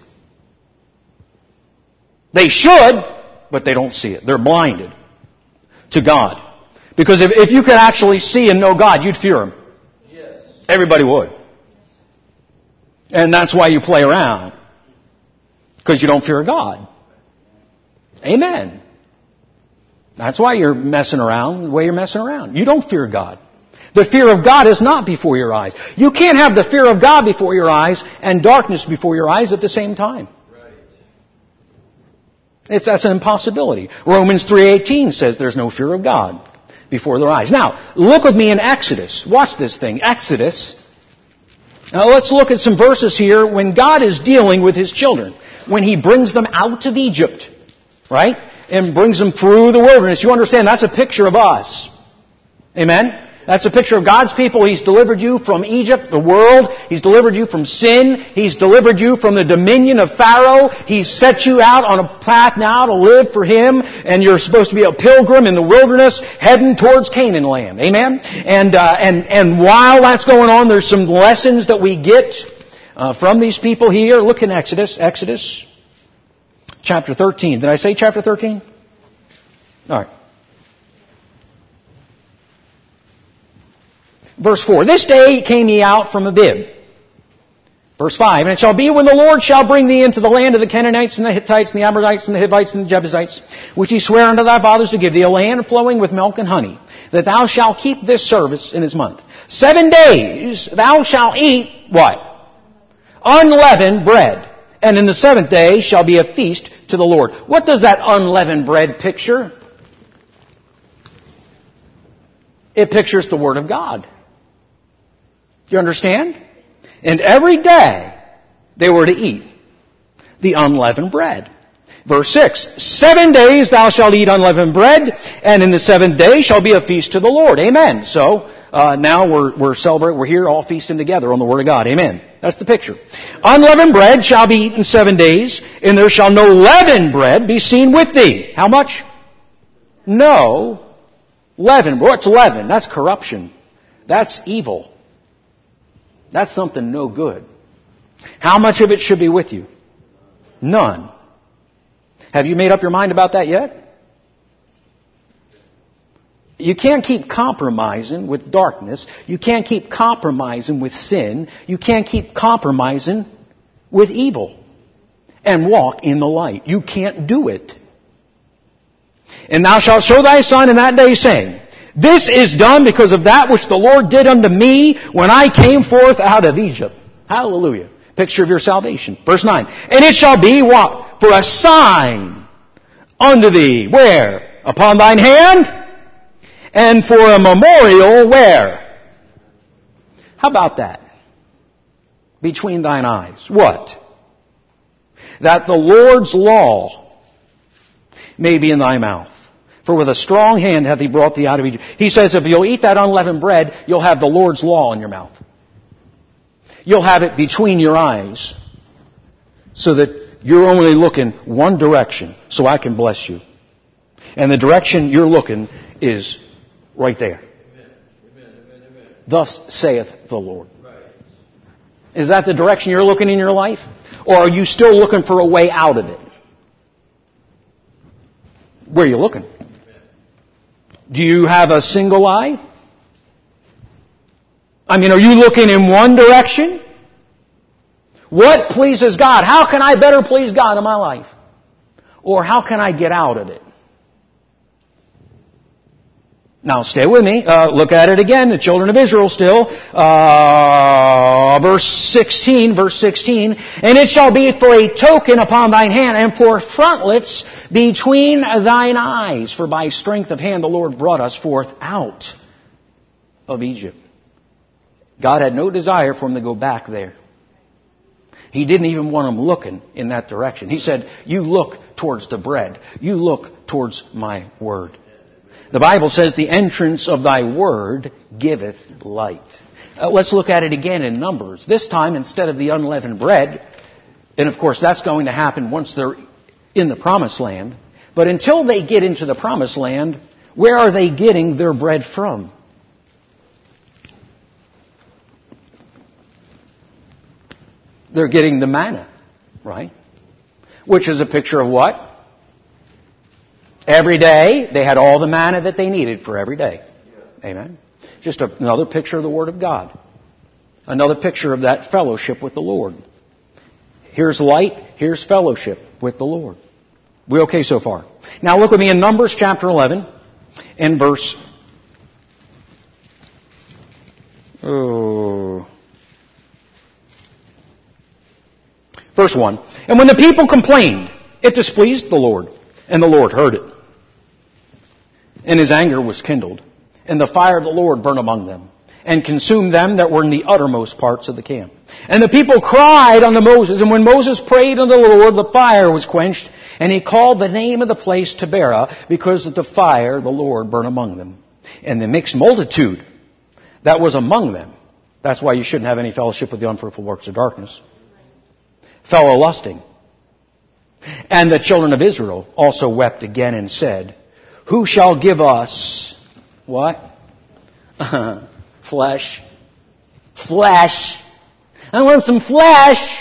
They should, but they don't see it. They're blinded to God. Because if you could actually see and know God, you'd fear Him. Yes. Everybody would. And that's why you play around. Because you don't fear God. Amen. That's why you're messing around the way you're messing around. You don't fear God. The fear of God is not before your eyes. You can't have the fear of God before your eyes and darkness before your eyes at the same time. Right. That's an impossibility. Romans 3:18 says there's no fear of God before their eyes. Now, look with me in Exodus. Watch this thing. Exodus. Now let's look at some verses here when God is dealing with His children. When He brings them out of Egypt, right? And brings them through the wilderness. You understand, that's a picture of us. Amen? That's a picture of God's people. He's delivered you from Egypt, the world. He's delivered you from sin. He's delivered you from the dominion of Pharaoh. He's set you out on a path now to live for Him. And you're supposed to be a pilgrim in the wilderness heading towards Canaan land. Amen? And while that's going on, there's some lessons that we get from these people here. Look in Exodus. Exodus chapter 13. Did I say chapter 13? All right. Verse 4, this day came ye out from Abib. Verse 5, and it shall be when the Lord shall bring thee into the land of the Canaanites and the Hittites and the Amorites and the Hivites and the Jebusites, which He sware unto thy fathers to give thee, a land flowing with milk and honey, that thou shalt keep this service in its month. 7 days thou shalt eat, what? Unleavened bread. And in the 7th day shall be a feast to the Lord. What does that unleavened bread picture? It pictures the Word of God. Do you understand? And every day they were to eat the unleavened bread. Verse 6, 7 days thou shalt eat unleavened bread, and in the 7th day shall be a feast to the Lord. Amen. So now we're celebrating, we're here all feasting together on the Word of God. Amen. That's the picture. Unleavened bread shall be eaten 7 days, and there shall no leavened bread be seen with thee. How much? No leaven. What's leaven? That's corruption. That's evil. That's something no good. How much of it should be with you? None. Have you made up your mind about that yet? You can't keep compromising with darkness. You can't keep compromising with sin. You can't keep compromising with evil and walk in the light. You can't do it. And thou shalt show thy son in that day, saying, this is done because of that which the Lord did unto me when I came forth out of Egypt. Hallelujah. Picture of your salvation. Verse 9. And it shall be what? For a sign unto thee. Where? Upon thine hand. And for a memorial where? How about that? Between thine eyes. What? That the Lord's law may be in thy mouth. For with a strong hand hath He brought thee out of Egypt. He says if you'll eat that unleavened bread, you'll have the Lord's law in your mouth. You'll have it between your eyes so that you're only looking one direction so I can bless you. And the direction you're looking is right there. Amen. Thus saith the Lord. Right. Is that the direction you're looking in your life? Or are you still looking for a way out of it? Where are you looking? Do you have a single eye? I mean, are you looking in one direction? What pleases God? How can I better please God in my life? Or how can I get out of it? Now, stay with me. Look at it again. The children of Israel still. Verse 16. And it shall be for a token upon thine hand and for frontlets between thine eyes. For by strength of hand the Lord brought us forth out of Egypt. God had no desire for them to go back there. He didn't even want them looking in that direction. He said, you look towards the bread. You look towards my word. The Bible says, the entrance of thy word giveth light. Let's look at it again in Numbers. This time, instead of the unleavened bread, and of course that's going to happen once they're in the promised land, but until they get into the promised land, where are they getting their bread from? They're getting the manna, right? Which is a picture of what? Every day, they had all the manna that they needed for every day. Amen. Just another picture of the Word of God. Another picture of that fellowship with the Lord. Here's light, here's fellowship with the Lord. We okay so far? Now look with me in Numbers chapter 11 and verse... Verse 1. And when the people complained, it displeased the Lord, and the Lord heard it. And his anger was kindled, and the fire of the Lord burned among them, and consumed them that were in the uttermost parts of the camp. And the people cried unto Moses, and when Moses prayed unto the Lord, the fire was quenched, and he called the name of the place Taberah, because of the fire the Lord burned among them. And the mixed multitude that was among them, that's why you shouldn't have any fellowship with the unfruitful works of darkness, fell a lusting. And the children of Israel also wept again and said, who shall give us, what? Flesh. Flesh. I want some flesh.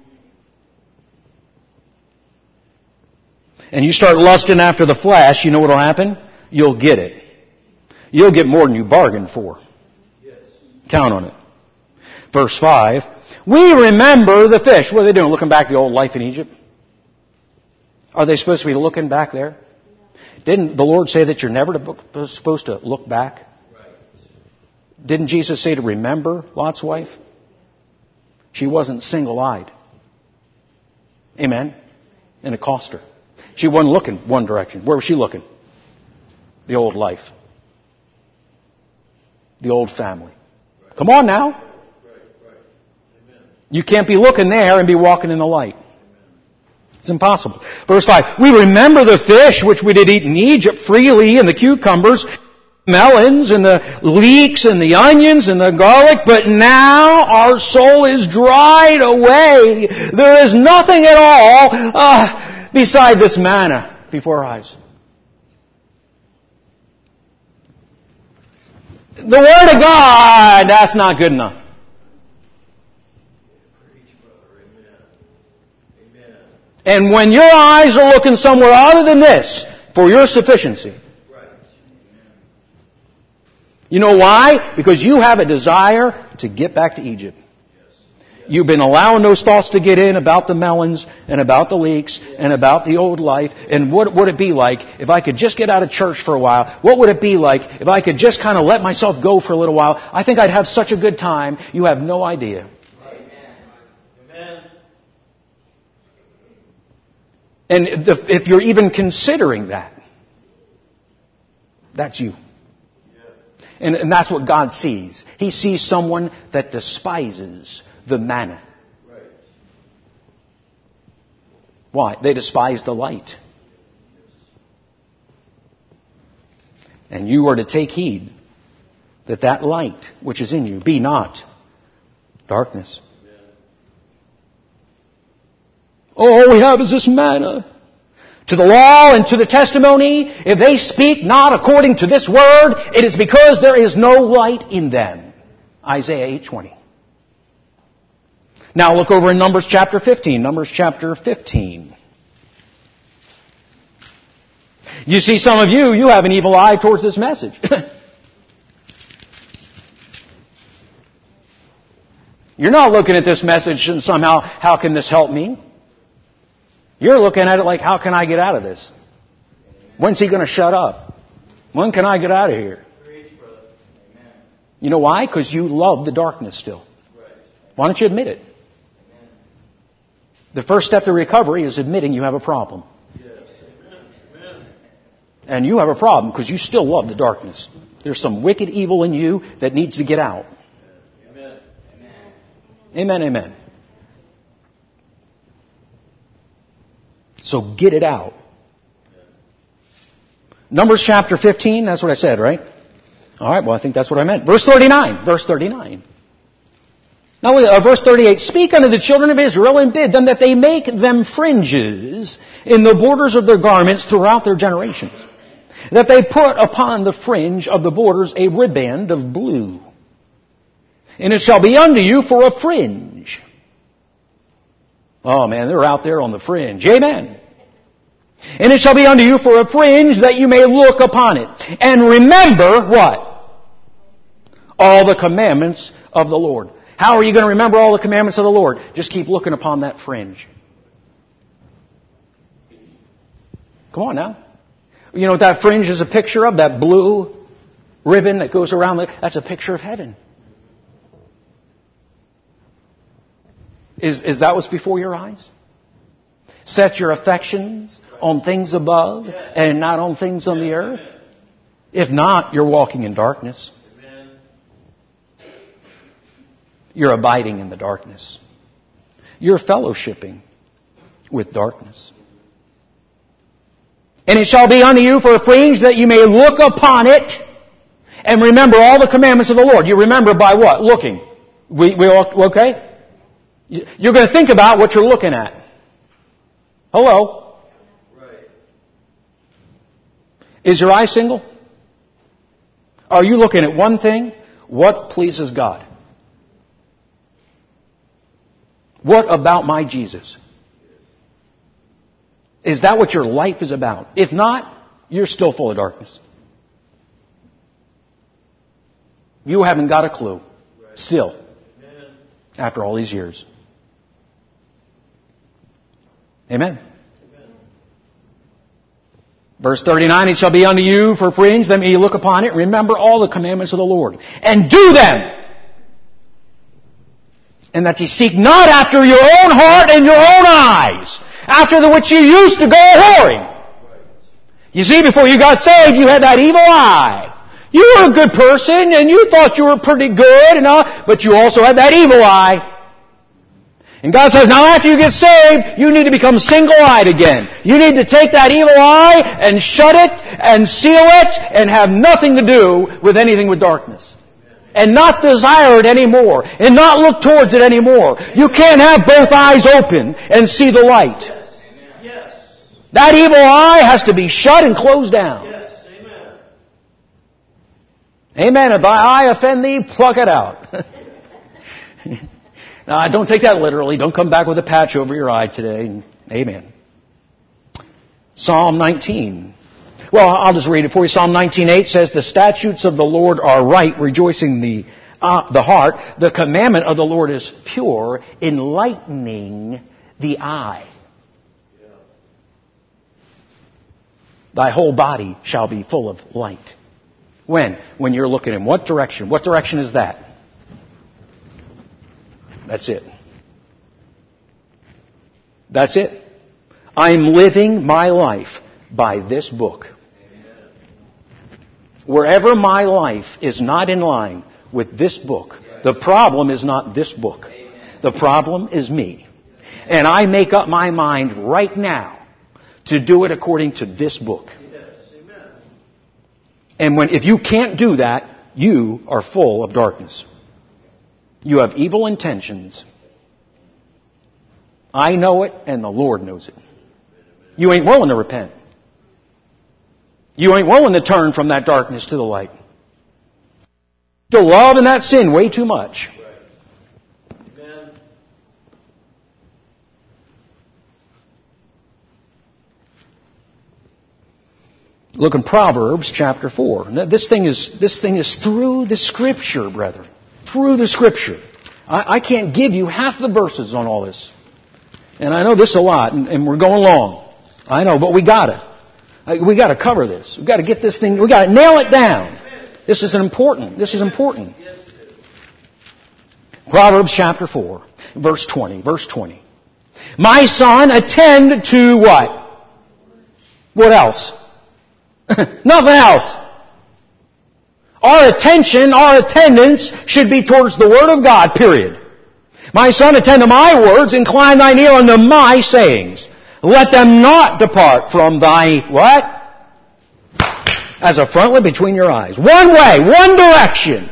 And you start lusting after the flesh, you know what will happen? You'll get it. You'll get more than you bargained for. Yes. Count on it. Verse 5. We remember the fish. What are they doing? Looking back at the old life in Egypt? Are they supposed to be looking back there? Didn't the Lord say that you're never supposed to look back? Didn't Jesus say to remember Lot's wife? She wasn't single-eyed. Amen? And it cost her. She wasn't looking one direction. Where was she looking? The old life. The old family. Come on now. You can't be looking there and be walking in the light. It's impossible. Verse 5. We remember the fish which we did eat in Egypt freely, and the cucumbers, melons, and the leeks, and the onions, and the garlic, but now our soul is dried away. There is nothing at all beside this manna before our eyes. The Word of God, that's not good enough. And when your eyes are looking somewhere other than this for your sufficiency, you know why? Because you have a desire to get back to Egypt. You've been allowing those thoughts to get in about the melons and about the leeks and about the old life. And what would it be like if I could just get out of church for a while? What would it be like if I could just kind of let myself go for a little while? I think I'd have such a good time. You have no idea. And if you're even considering that, that's you. And that's what God sees. He sees someone that despises the manna. Why? They despise the light. And you are to take heed that that light which is in you be not darkness. All we have is this manna. To the law and to the testimony, if they speak not according to this word, it is because there is no light in them. Isaiah 8:20. Now look over in Numbers chapter 15. Numbers chapter 15. You see, some of you have an evil eye towards this message. You're not looking at this message and somehow, how can this help me? You're looking at it like, how can I get out of this? When's he going to shut up? When can I get out of here? You know why? Because you love the darkness still. Why don't you admit it? The first step to recovery is admitting you have a problem. And you have a problem because you still love the darkness. There's some wicked evil in you that needs to get out. Amen, amen. So get it out. Numbers chapter 15, that's what I said, right? All right, well, I think that's what I meant. Verse 39. Verse 39. Now, verse 38. Speak unto the children of Israel and bid them that they make them fringes in the borders of their garments throughout their generations. That they put upon the fringe of the borders a riband of blue. And it shall be unto you for a fringe. Oh man, they're out there on the fringe. Amen. And it shall be unto you for a fringe that you may look upon it. And remember what? All the commandments of the Lord. How are you going to remember all the commandments of the Lord? Just keep looking upon that fringe. Come on now. You know what that fringe is a picture of? That blue ribbon that goes around. That's a picture of heaven. Is that what's before your eyes? Set your affections on things above and not on things on the earth. If not, you're walking in darkness. You're abiding in the darkness. You're fellowshipping with darkness. And it shall be unto you for a fringe that you may look upon it and remember all the commandments of the Lord. You remember by what? Looking. We all okay? You're going to think about what you're looking at. Hello? Right. Is your eye single? Are you looking at one thing? What pleases God? What about my Jesus? Is that what your life is about? If not, you're still full of darkness. You haven't got a clue. Still. After all these years. Amen. Verse 39, it shall be unto you for fringe, that ye look upon it, remember all the commandments of the Lord, and do them. And that ye seek not after your own heart and your own eyes, after the which you used to go whoring. You see, before you got saved, you had that evil eye. You were a good person, and you thought you were pretty good, and all, but you also had that evil eye. And God says, now after you get saved, you need to become single-eyed again. You need to take that evil eye and shut it and seal it and have nothing to do with anything with darkness. And not desire it anymore. And not look towards it anymore. You can't have both eyes open and see the light. Yes. That evil eye has to be shut and closed down. Yes. Amen. Amen. If thy eye offend thee, pluck it out. Now, don't take that literally. Don't come back with a patch over your eye today. Amen. Psalm 19. Well, I'll just read it for you. Psalm 19:8 says, the statutes of the Lord are right, rejoicing the heart. The commandment of the Lord is pure, enlightening the eye. Yeah. Thy whole body shall be full of light. When? When you're looking in what direction? What direction is that? That's it. That's it. I'm living my life by this book. Amen. Wherever my life is not in line with this book, the problem is not this book. Amen. The problem is me. And I make up my mind right now to do it according to this book. Yes. Amen. And if you can't do that, you are full of darkness. You have evil intentions. I know it, and the Lord knows it. You ain't willing to repent. You ain't willing to turn from that darkness to the light. You're loving that sin way too much. Amen. Look in Proverbs chapter 4. Now, this thing is through the Scripture, brethren. Through the Scripture. I can't give you half the verses on all this. And I know this a lot, and we're going long. I know, but we gotta cover this. We've got to get this thing, we got to nail it down. This is important. Proverbs chapter 4, verse 20. My son, attend to what? What else? Nothing else. Our attention, our attendance should be towards the Word of God, period. My son, attend to my words, incline thine ear unto my sayings. Let them not depart from thy, what? As a frontlet between your eyes. One way, one direction.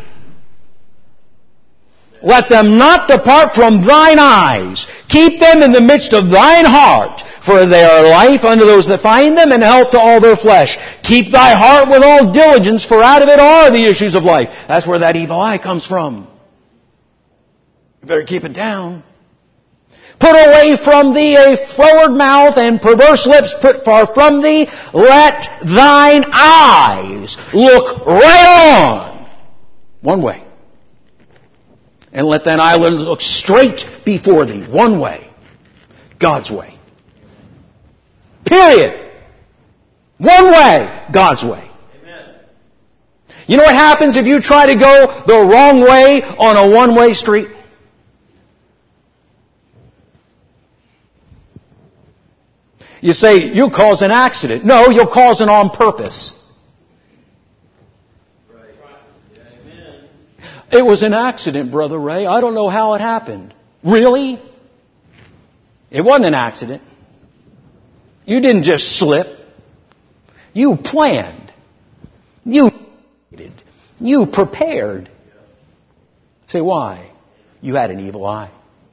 Let them not depart from thine eyes. Keep them in the midst of thine heart. For they are life unto those that find them, and health to all their flesh. Keep thy heart with all diligence, for out of it are the issues of life. That's where that evil eye comes from. You better keep it down. Put away from thee a froward mouth, and perverse lips put far from thee. Let thine eyes look right on. One way. And let thine eyelids look straight before thee. One way. God's way. Period. One way. God's way. Amen. You know what happens if you try to go the wrong way on a one-way street? You say, you'll cause an accident. No, you'll cause it on purpose. Right. Amen. It was an accident, Brother Ray. I don't know how it happened. Really? It wasn't an accident. You didn't just slip. You planned. You prepared. Say, why? You had an evil eye.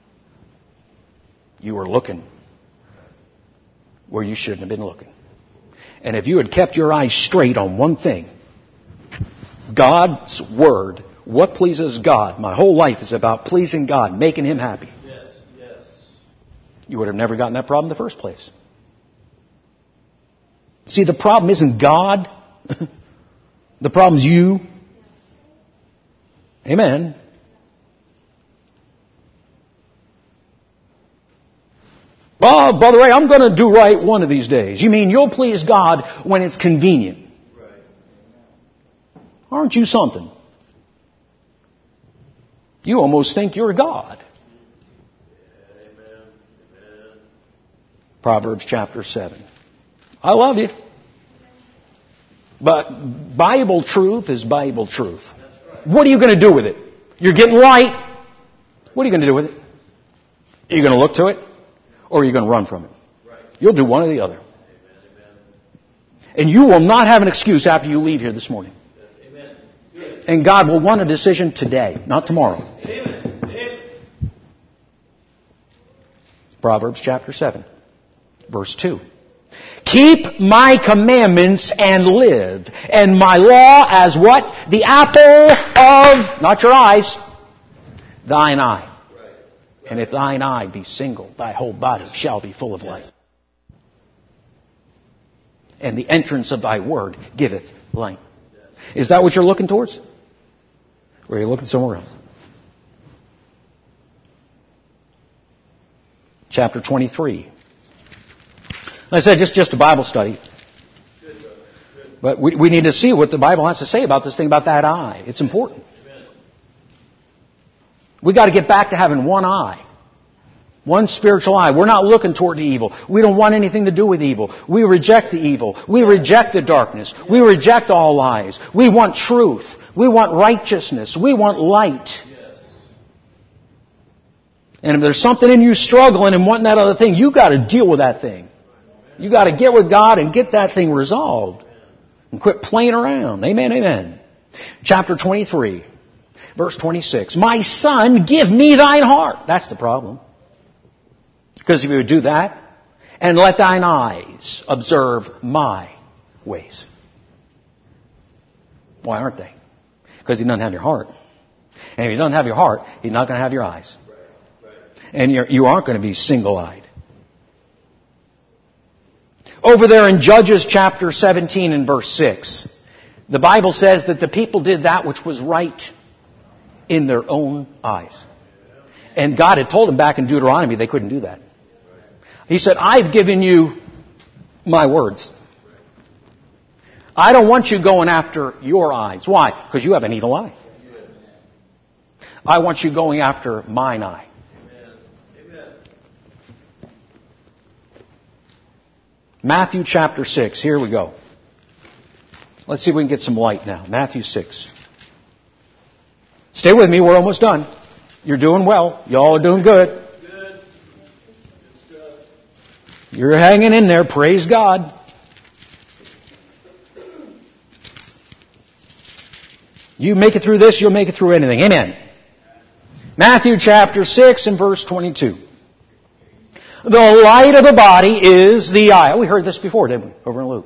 You were looking where you shouldn't have been looking. And if you had kept your eyes straight on one thing, God's Word, what pleases God, my whole life is about pleasing God, making Him happy. Yes, yes. You would have never gotten that problem in the first place. See, the problem isn't God. The problem's you. Amen. Oh, Brother Ray, I'm going to do right one of these days. You mean you'll please God when it's convenient? Right. Aren't you something? You almost think you're God. Amen. Amen. Proverbs chapter 7. I love you. But Bible truth is Bible truth. That's right. What are you going to do with it? You're getting light. What are you going to do with it? Are you going to look to it? Or are you going to run from it? Right. You'll do one or the other. Amen. Amen. And you will not have an excuse after you leave here this morning. Amen. Good. And God will want a decision today, not tomorrow. Amen. Amen. Proverbs chapter 7, verse 2. Keep my commandments and live, and my law as what? The apple of, not your eyes, thine eye. Right. And if thine eye be single, thy whole body shall be full of light. And the entrance of thy word giveth light. Is that what you're looking towards? Or are you looking somewhere else? Chapter 23. Like I said, just a Bible study. Good, brother. Good. But we need to see what the Bible has to say about this thing, about that eye. It's important. Amen. We got to get back to having one eye. One spiritual eye. We're not looking toward the evil. We don't want anything to do with evil. We reject the evil. We reject the darkness. We reject all lies. We want truth. We want righteousness. We want light. Yes. And if there's something in you struggling and wanting that other thing, you got to deal with that thing. You got to get with God and get that thing resolved. And quit playing around. Amen, amen. Chapter 23, verse 26. My son, give me thine heart. That's the problem. Because if you would do that, and let thine eyes observe my ways. Why aren't they? Because he doesn't have your heart. And if he doesn't have your heart, he's not going to have your eyes. And you aren't going to be single-eyed. Over there in Judges chapter 17 and verse 6, the Bible says that the people did that which was right in their own eyes. And God had told them back in Deuteronomy they couldn't do that. He said, I've given you my words. I don't want you going after your eyes. Why? Because you have an evil eye. I want you going after mine eye. Matthew chapter 6. Here we go. Let's see if we can get some light now. Matthew 6. Stay with me. We're almost done. You're doing well. Y'all are doing good. Good. Good stuff. You're hanging in there. Praise God. You make it through this, you'll make it through anything. Amen. Matthew chapter 6 and verse 22. The light of the body is the eye. We heard this before, didn't we? Over in Luke.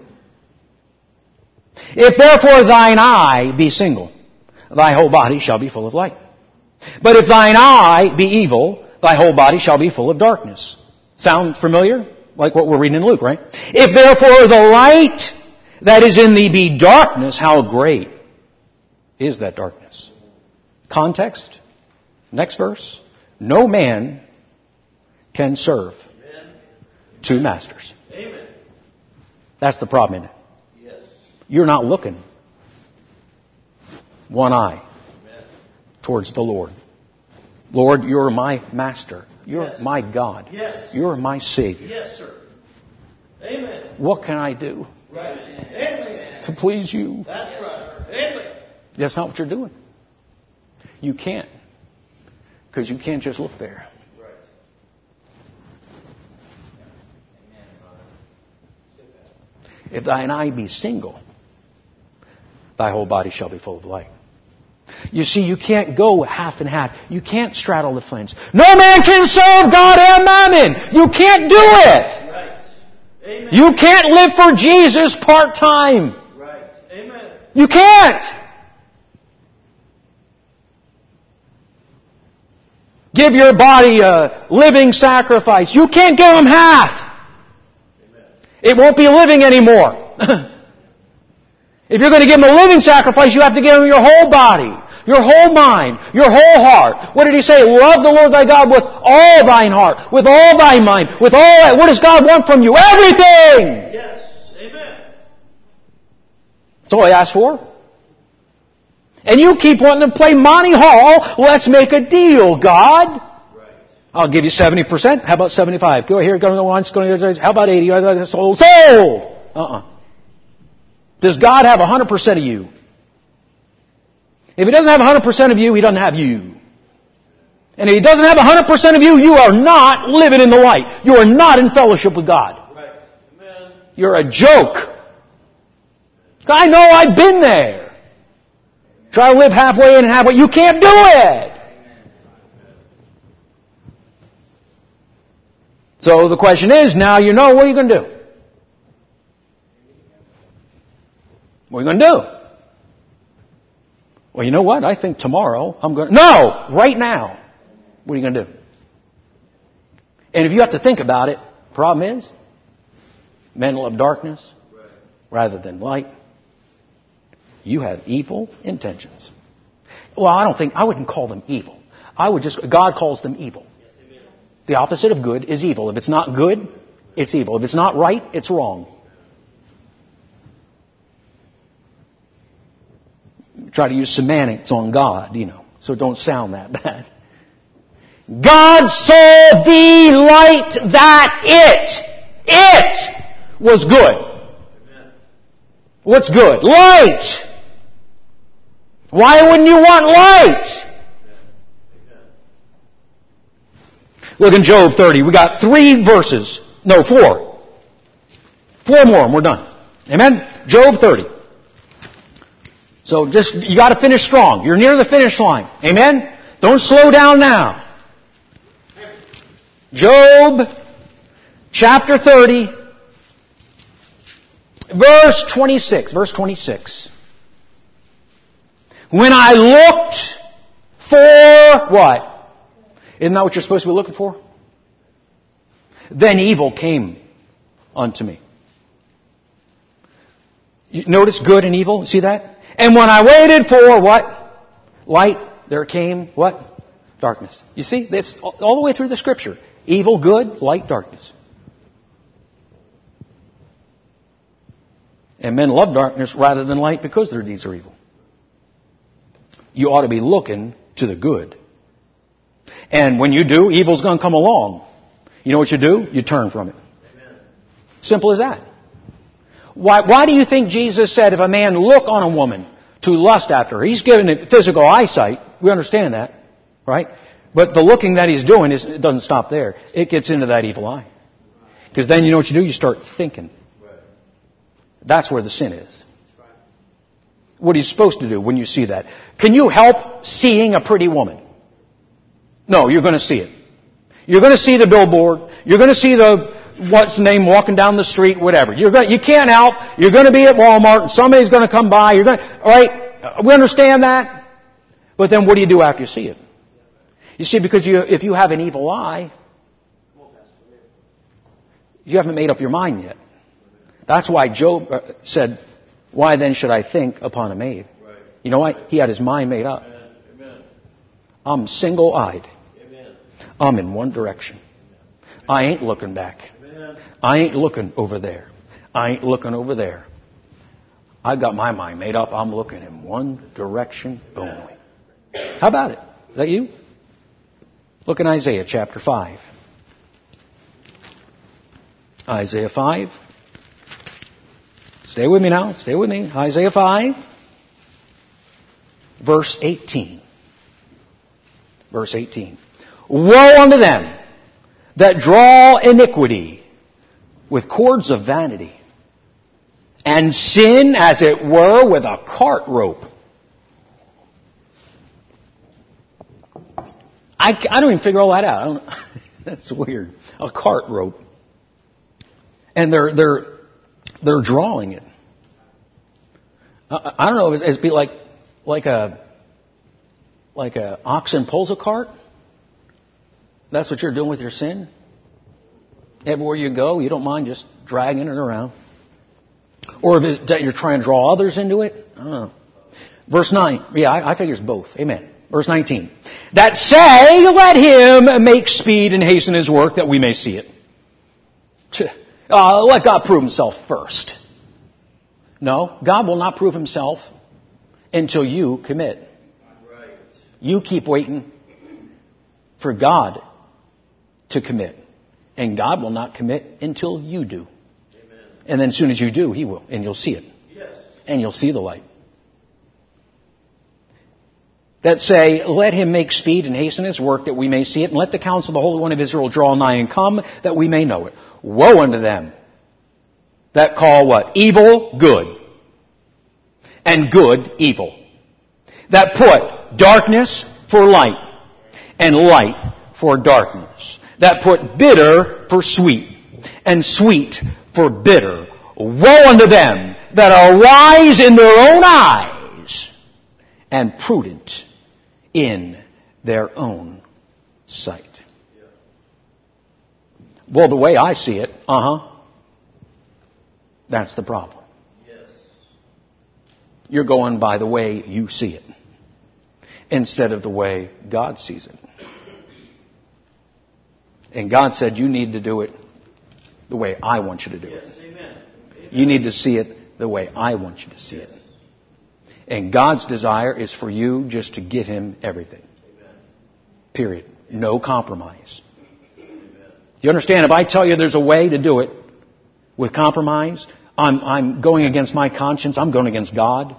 If therefore thine eye be single, thy whole body shall be full of light. But if thine eye be evil, thy whole body shall be full of darkness. Sound familiar? Like what we're reading in Luke, right? If therefore the light that is in thee be darkness, how great is that darkness? Context. Next verse. No man can serve two masters. Amen. That's the problem, isn't it? Yes. You're not looking one eye Amen. towards the Lord. Lord, you're my master. You're Yes. my God. Yes. You're my Savior. Yes, sir. Amen. What can I do Right. Amen. to please you? That's right. Amen. That's not what you're doing. You can't. Because you can't just look there. Right. If thine eye be single, thy whole body shall be full of light. You see, you can't go half and half. You can't straddle the fence. No man can serve God and mammon. You can't do it. Right. Amen. You can't live for Jesus part-time. Right. Amen. You can't. Give your body a living sacrifice. You can't give them half. Amen. It won't be living anymore. If you're going to give them a living sacrifice, you have to give them your whole body, your whole mind, your whole heart. What did he say? Love the Lord thy God with all thine heart, with all thy mind, with all... What does God want from you? Everything! Yes. Amen. That's all he asked for. And you keep wanting to play Monty Hall. Let's make a deal, God. Right. I'll give you 70%. How about 75? Go here, go once, go here. How about 80? Sold. Sold! Does God have 100% of you? If He doesn't have 100% of you, He doesn't have you. And if He doesn't have 100% of you, you are not living in the light. You are not in fellowship with God. Right. Amen. You're a joke. I know, I've been there. Try to live halfway in and halfway. You can't do it. So the question is, now you know, what are you going to do? What are you going to do? Well, you know what? I think tomorrow I'm going to... No! Right now. What are you going to do? And if you have to think about it, the problem is, men love darkness rather than light. You have evil intentions. Well, I wouldn't call them evil. God calls them evil. The opposite of good is evil. If it's not good, it's evil. If it's not right, it's wrong. Try to use semantics on God, so it don't sound that bad. God saw the light that it was good. Amen. What's good? Light! Why wouldn't you want light? Amen. Look in Job 30. We got 3 verses. No, 4. 4 more and we're done. Amen? Job 30. So you got to finish strong. You're near the finish line. Amen? Don't slow down now. Job chapter 30, verse 26. Verse 26. When I looked for what? Isn't that what you're supposed to be looking for? Then evil came unto me. You notice good and evil? See that? And when I waited for what? Light, there came what? Darkness. You see? That's all the way through the Scripture. Evil, good, light, darkness. And men love darkness rather than light because their deeds are evil. You ought to be looking to the good. And when you do, evil's going to come along. You know what you do? You turn from it. Amen. Simple as that. Why do you think Jesus said if a man look on a woman to lust after her? He's given it physical eyesight. We understand that, right? But the looking that he's doing it doesn't stop there. It gets into that evil eye. Because then you know what you do? You start thinking. Right. That's where the sin is. What are you supposed to do when you see that? Can you help seeing a pretty woman? No, you're going to see it. You're going to see the billboard. You're going to see what's the name, walking down the street, whatever. You can't help. You're going to be at Walmart and somebody's going to come by. Alright? We understand that. But then what do you do after you see it? You see, because if you have an evil eye, you haven't made up your mind yet. That's why Job said, why then should I think upon a maid? Right. You know what? He had his mind made up. Amen. I'm single-eyed. Amen. I'm in one direction. I ain't looking back. Amen. I ain't looking over there. I ain't looking over there. I've got my mind made up. I'm looking in one direction only. How about it? Is that you? Look in Isaiah chapter 5. Isaiah 5. Stay with me now. Stay with me. Isaiah 5. Verse 18. Verse 18. Woe unto them that draw iniquity with cords of vanity, and sin, as it were, with a cart rope. I don't even figure all that out. That's weird. A cart rope. And they're drawing it. I don't know. It'd be like a oxen pulls a cart. That's what you're doing with your sin. Everywhere you go, you don't mind just dragging it around. Or if it's that you're trying to draw others into it. I don't know. Verse 9. Yeah, I figure it's both. Amen. Verse 19. That say, let him make speed and hasten his work that we may see it. Let God prove himself first. No, God will not prove himself until you commit. Right. You keep waiting for God to commit. And God will not commit until you do. Amen. And then as soon as you do, He will. And you'll see it. Yes. And you'll see the light. That say, let him make speed and hasten his work that we may see it, and let the counsel of the Holy One of Israel draw nigh and come that we may know it. Woe unto them that call what? Evil good. And good evil. That put darkness for light and light for darkness. That put bitter for sweet and sweet for bitter. Woe unto them that are wise in their own eyes and prudent in their own sight. Well, the way I see it, that's the problem. Yes. You're going by the way you see it instead of the way God sees it. And God said, you need to do it the way I want you to do it. Yes. Amen. You need to see it the way I want you to see it. And God's desire is for you just to give Him everything. Amen. Period. No compromise. Do you understand? If I tell you there's a way to do it with compromise, I'm going against my conscience. I'm going against God.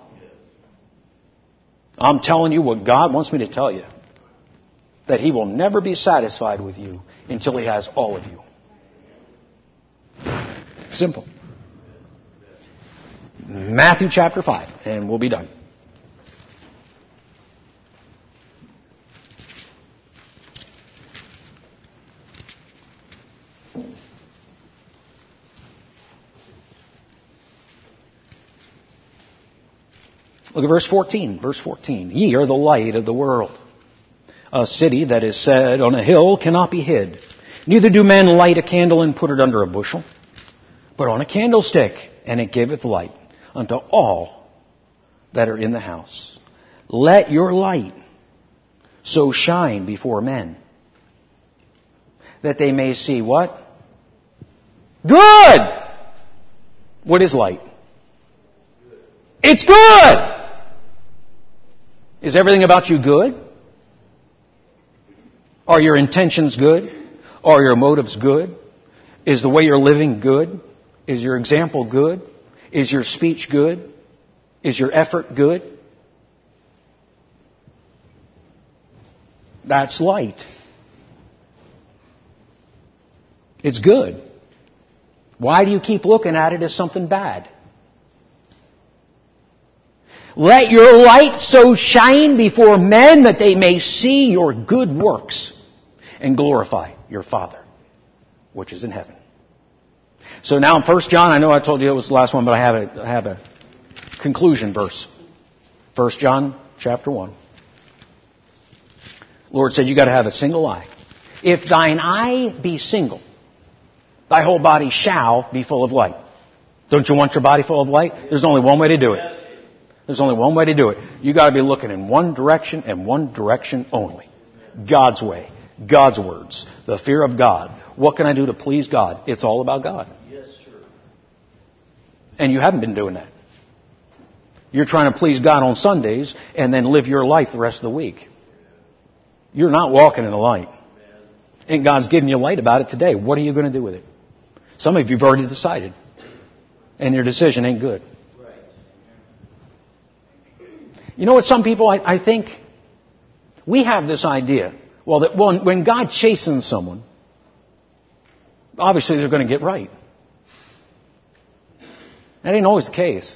I'm telling you what God wants me to tell you. That He will never be satisfied with you until He has all of you. Simple. Matthew chapter 5, and we'll be done. Look at verse 14. Verse 14. Ye are the light of the world. A city that is set on a hill cannot be hid. Neither do men light a candle and put it under a bushel, but on a candlestick, and it giveth light unto all that are in the house. Let your light so shine before men, that they may see what? Good! What is light? It's good! Is everything about you good? Are your intentions good? Are your motives good? Is the way you're living good? Is your example good? Is your speech good? Is your effort good? That's light. It's good. Why do you keep looking at it as something bad? Let your light so shine before men that they may see your good works and glorify your Father, which is in heaven. So now in 1 John, I know I told you it was the last one, but I have a conclusion verse. 1 John chapter 1. Lord said you got to have a single eye. If thine eye be single, thy whole body shall be full of light. Don't you want your body full of light? There's only one way to do it. There's only one way to do it. You got to be looking in one direction and one direction only. God's way. God's words. The fear of God. What can I do to please God? It's all about God. Yes, sir. And you haven't been doing that. You're trying to please God on Sundays and then live your life the rest of the week. You're not walking in the light. And God's giving you light about it today. What are you going to do with it? Some of you have already decided. And your decision ain't good. You know what, some people, I think, we have this idea. Well, that when God chastens someone, obviously they're going to get right. That ain't always the case.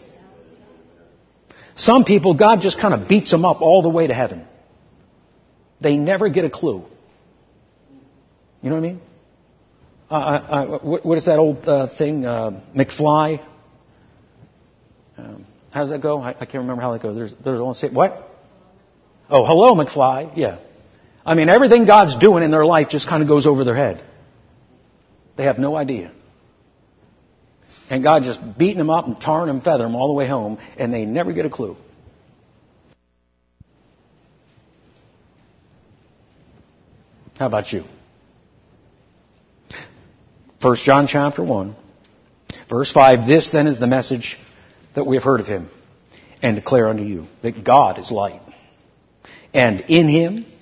Some people, God just kind of beats them up all the way to heaven. They never get a clue. You know what I mean? What is that old thing? McFly? How does that go? I can't remember how that goes. There's only say what? Oh, hello, McFly. Yeah. I mean, everything God's doing in their life just kind of goes over their head. They have no idea. And God just beating them up and tarring them, feathering them all the way home, and they never get a clue. How about you? 1 John chapter 1, verse 5, this then is the message that we have heard of him and declare unto you, that God is light. And in him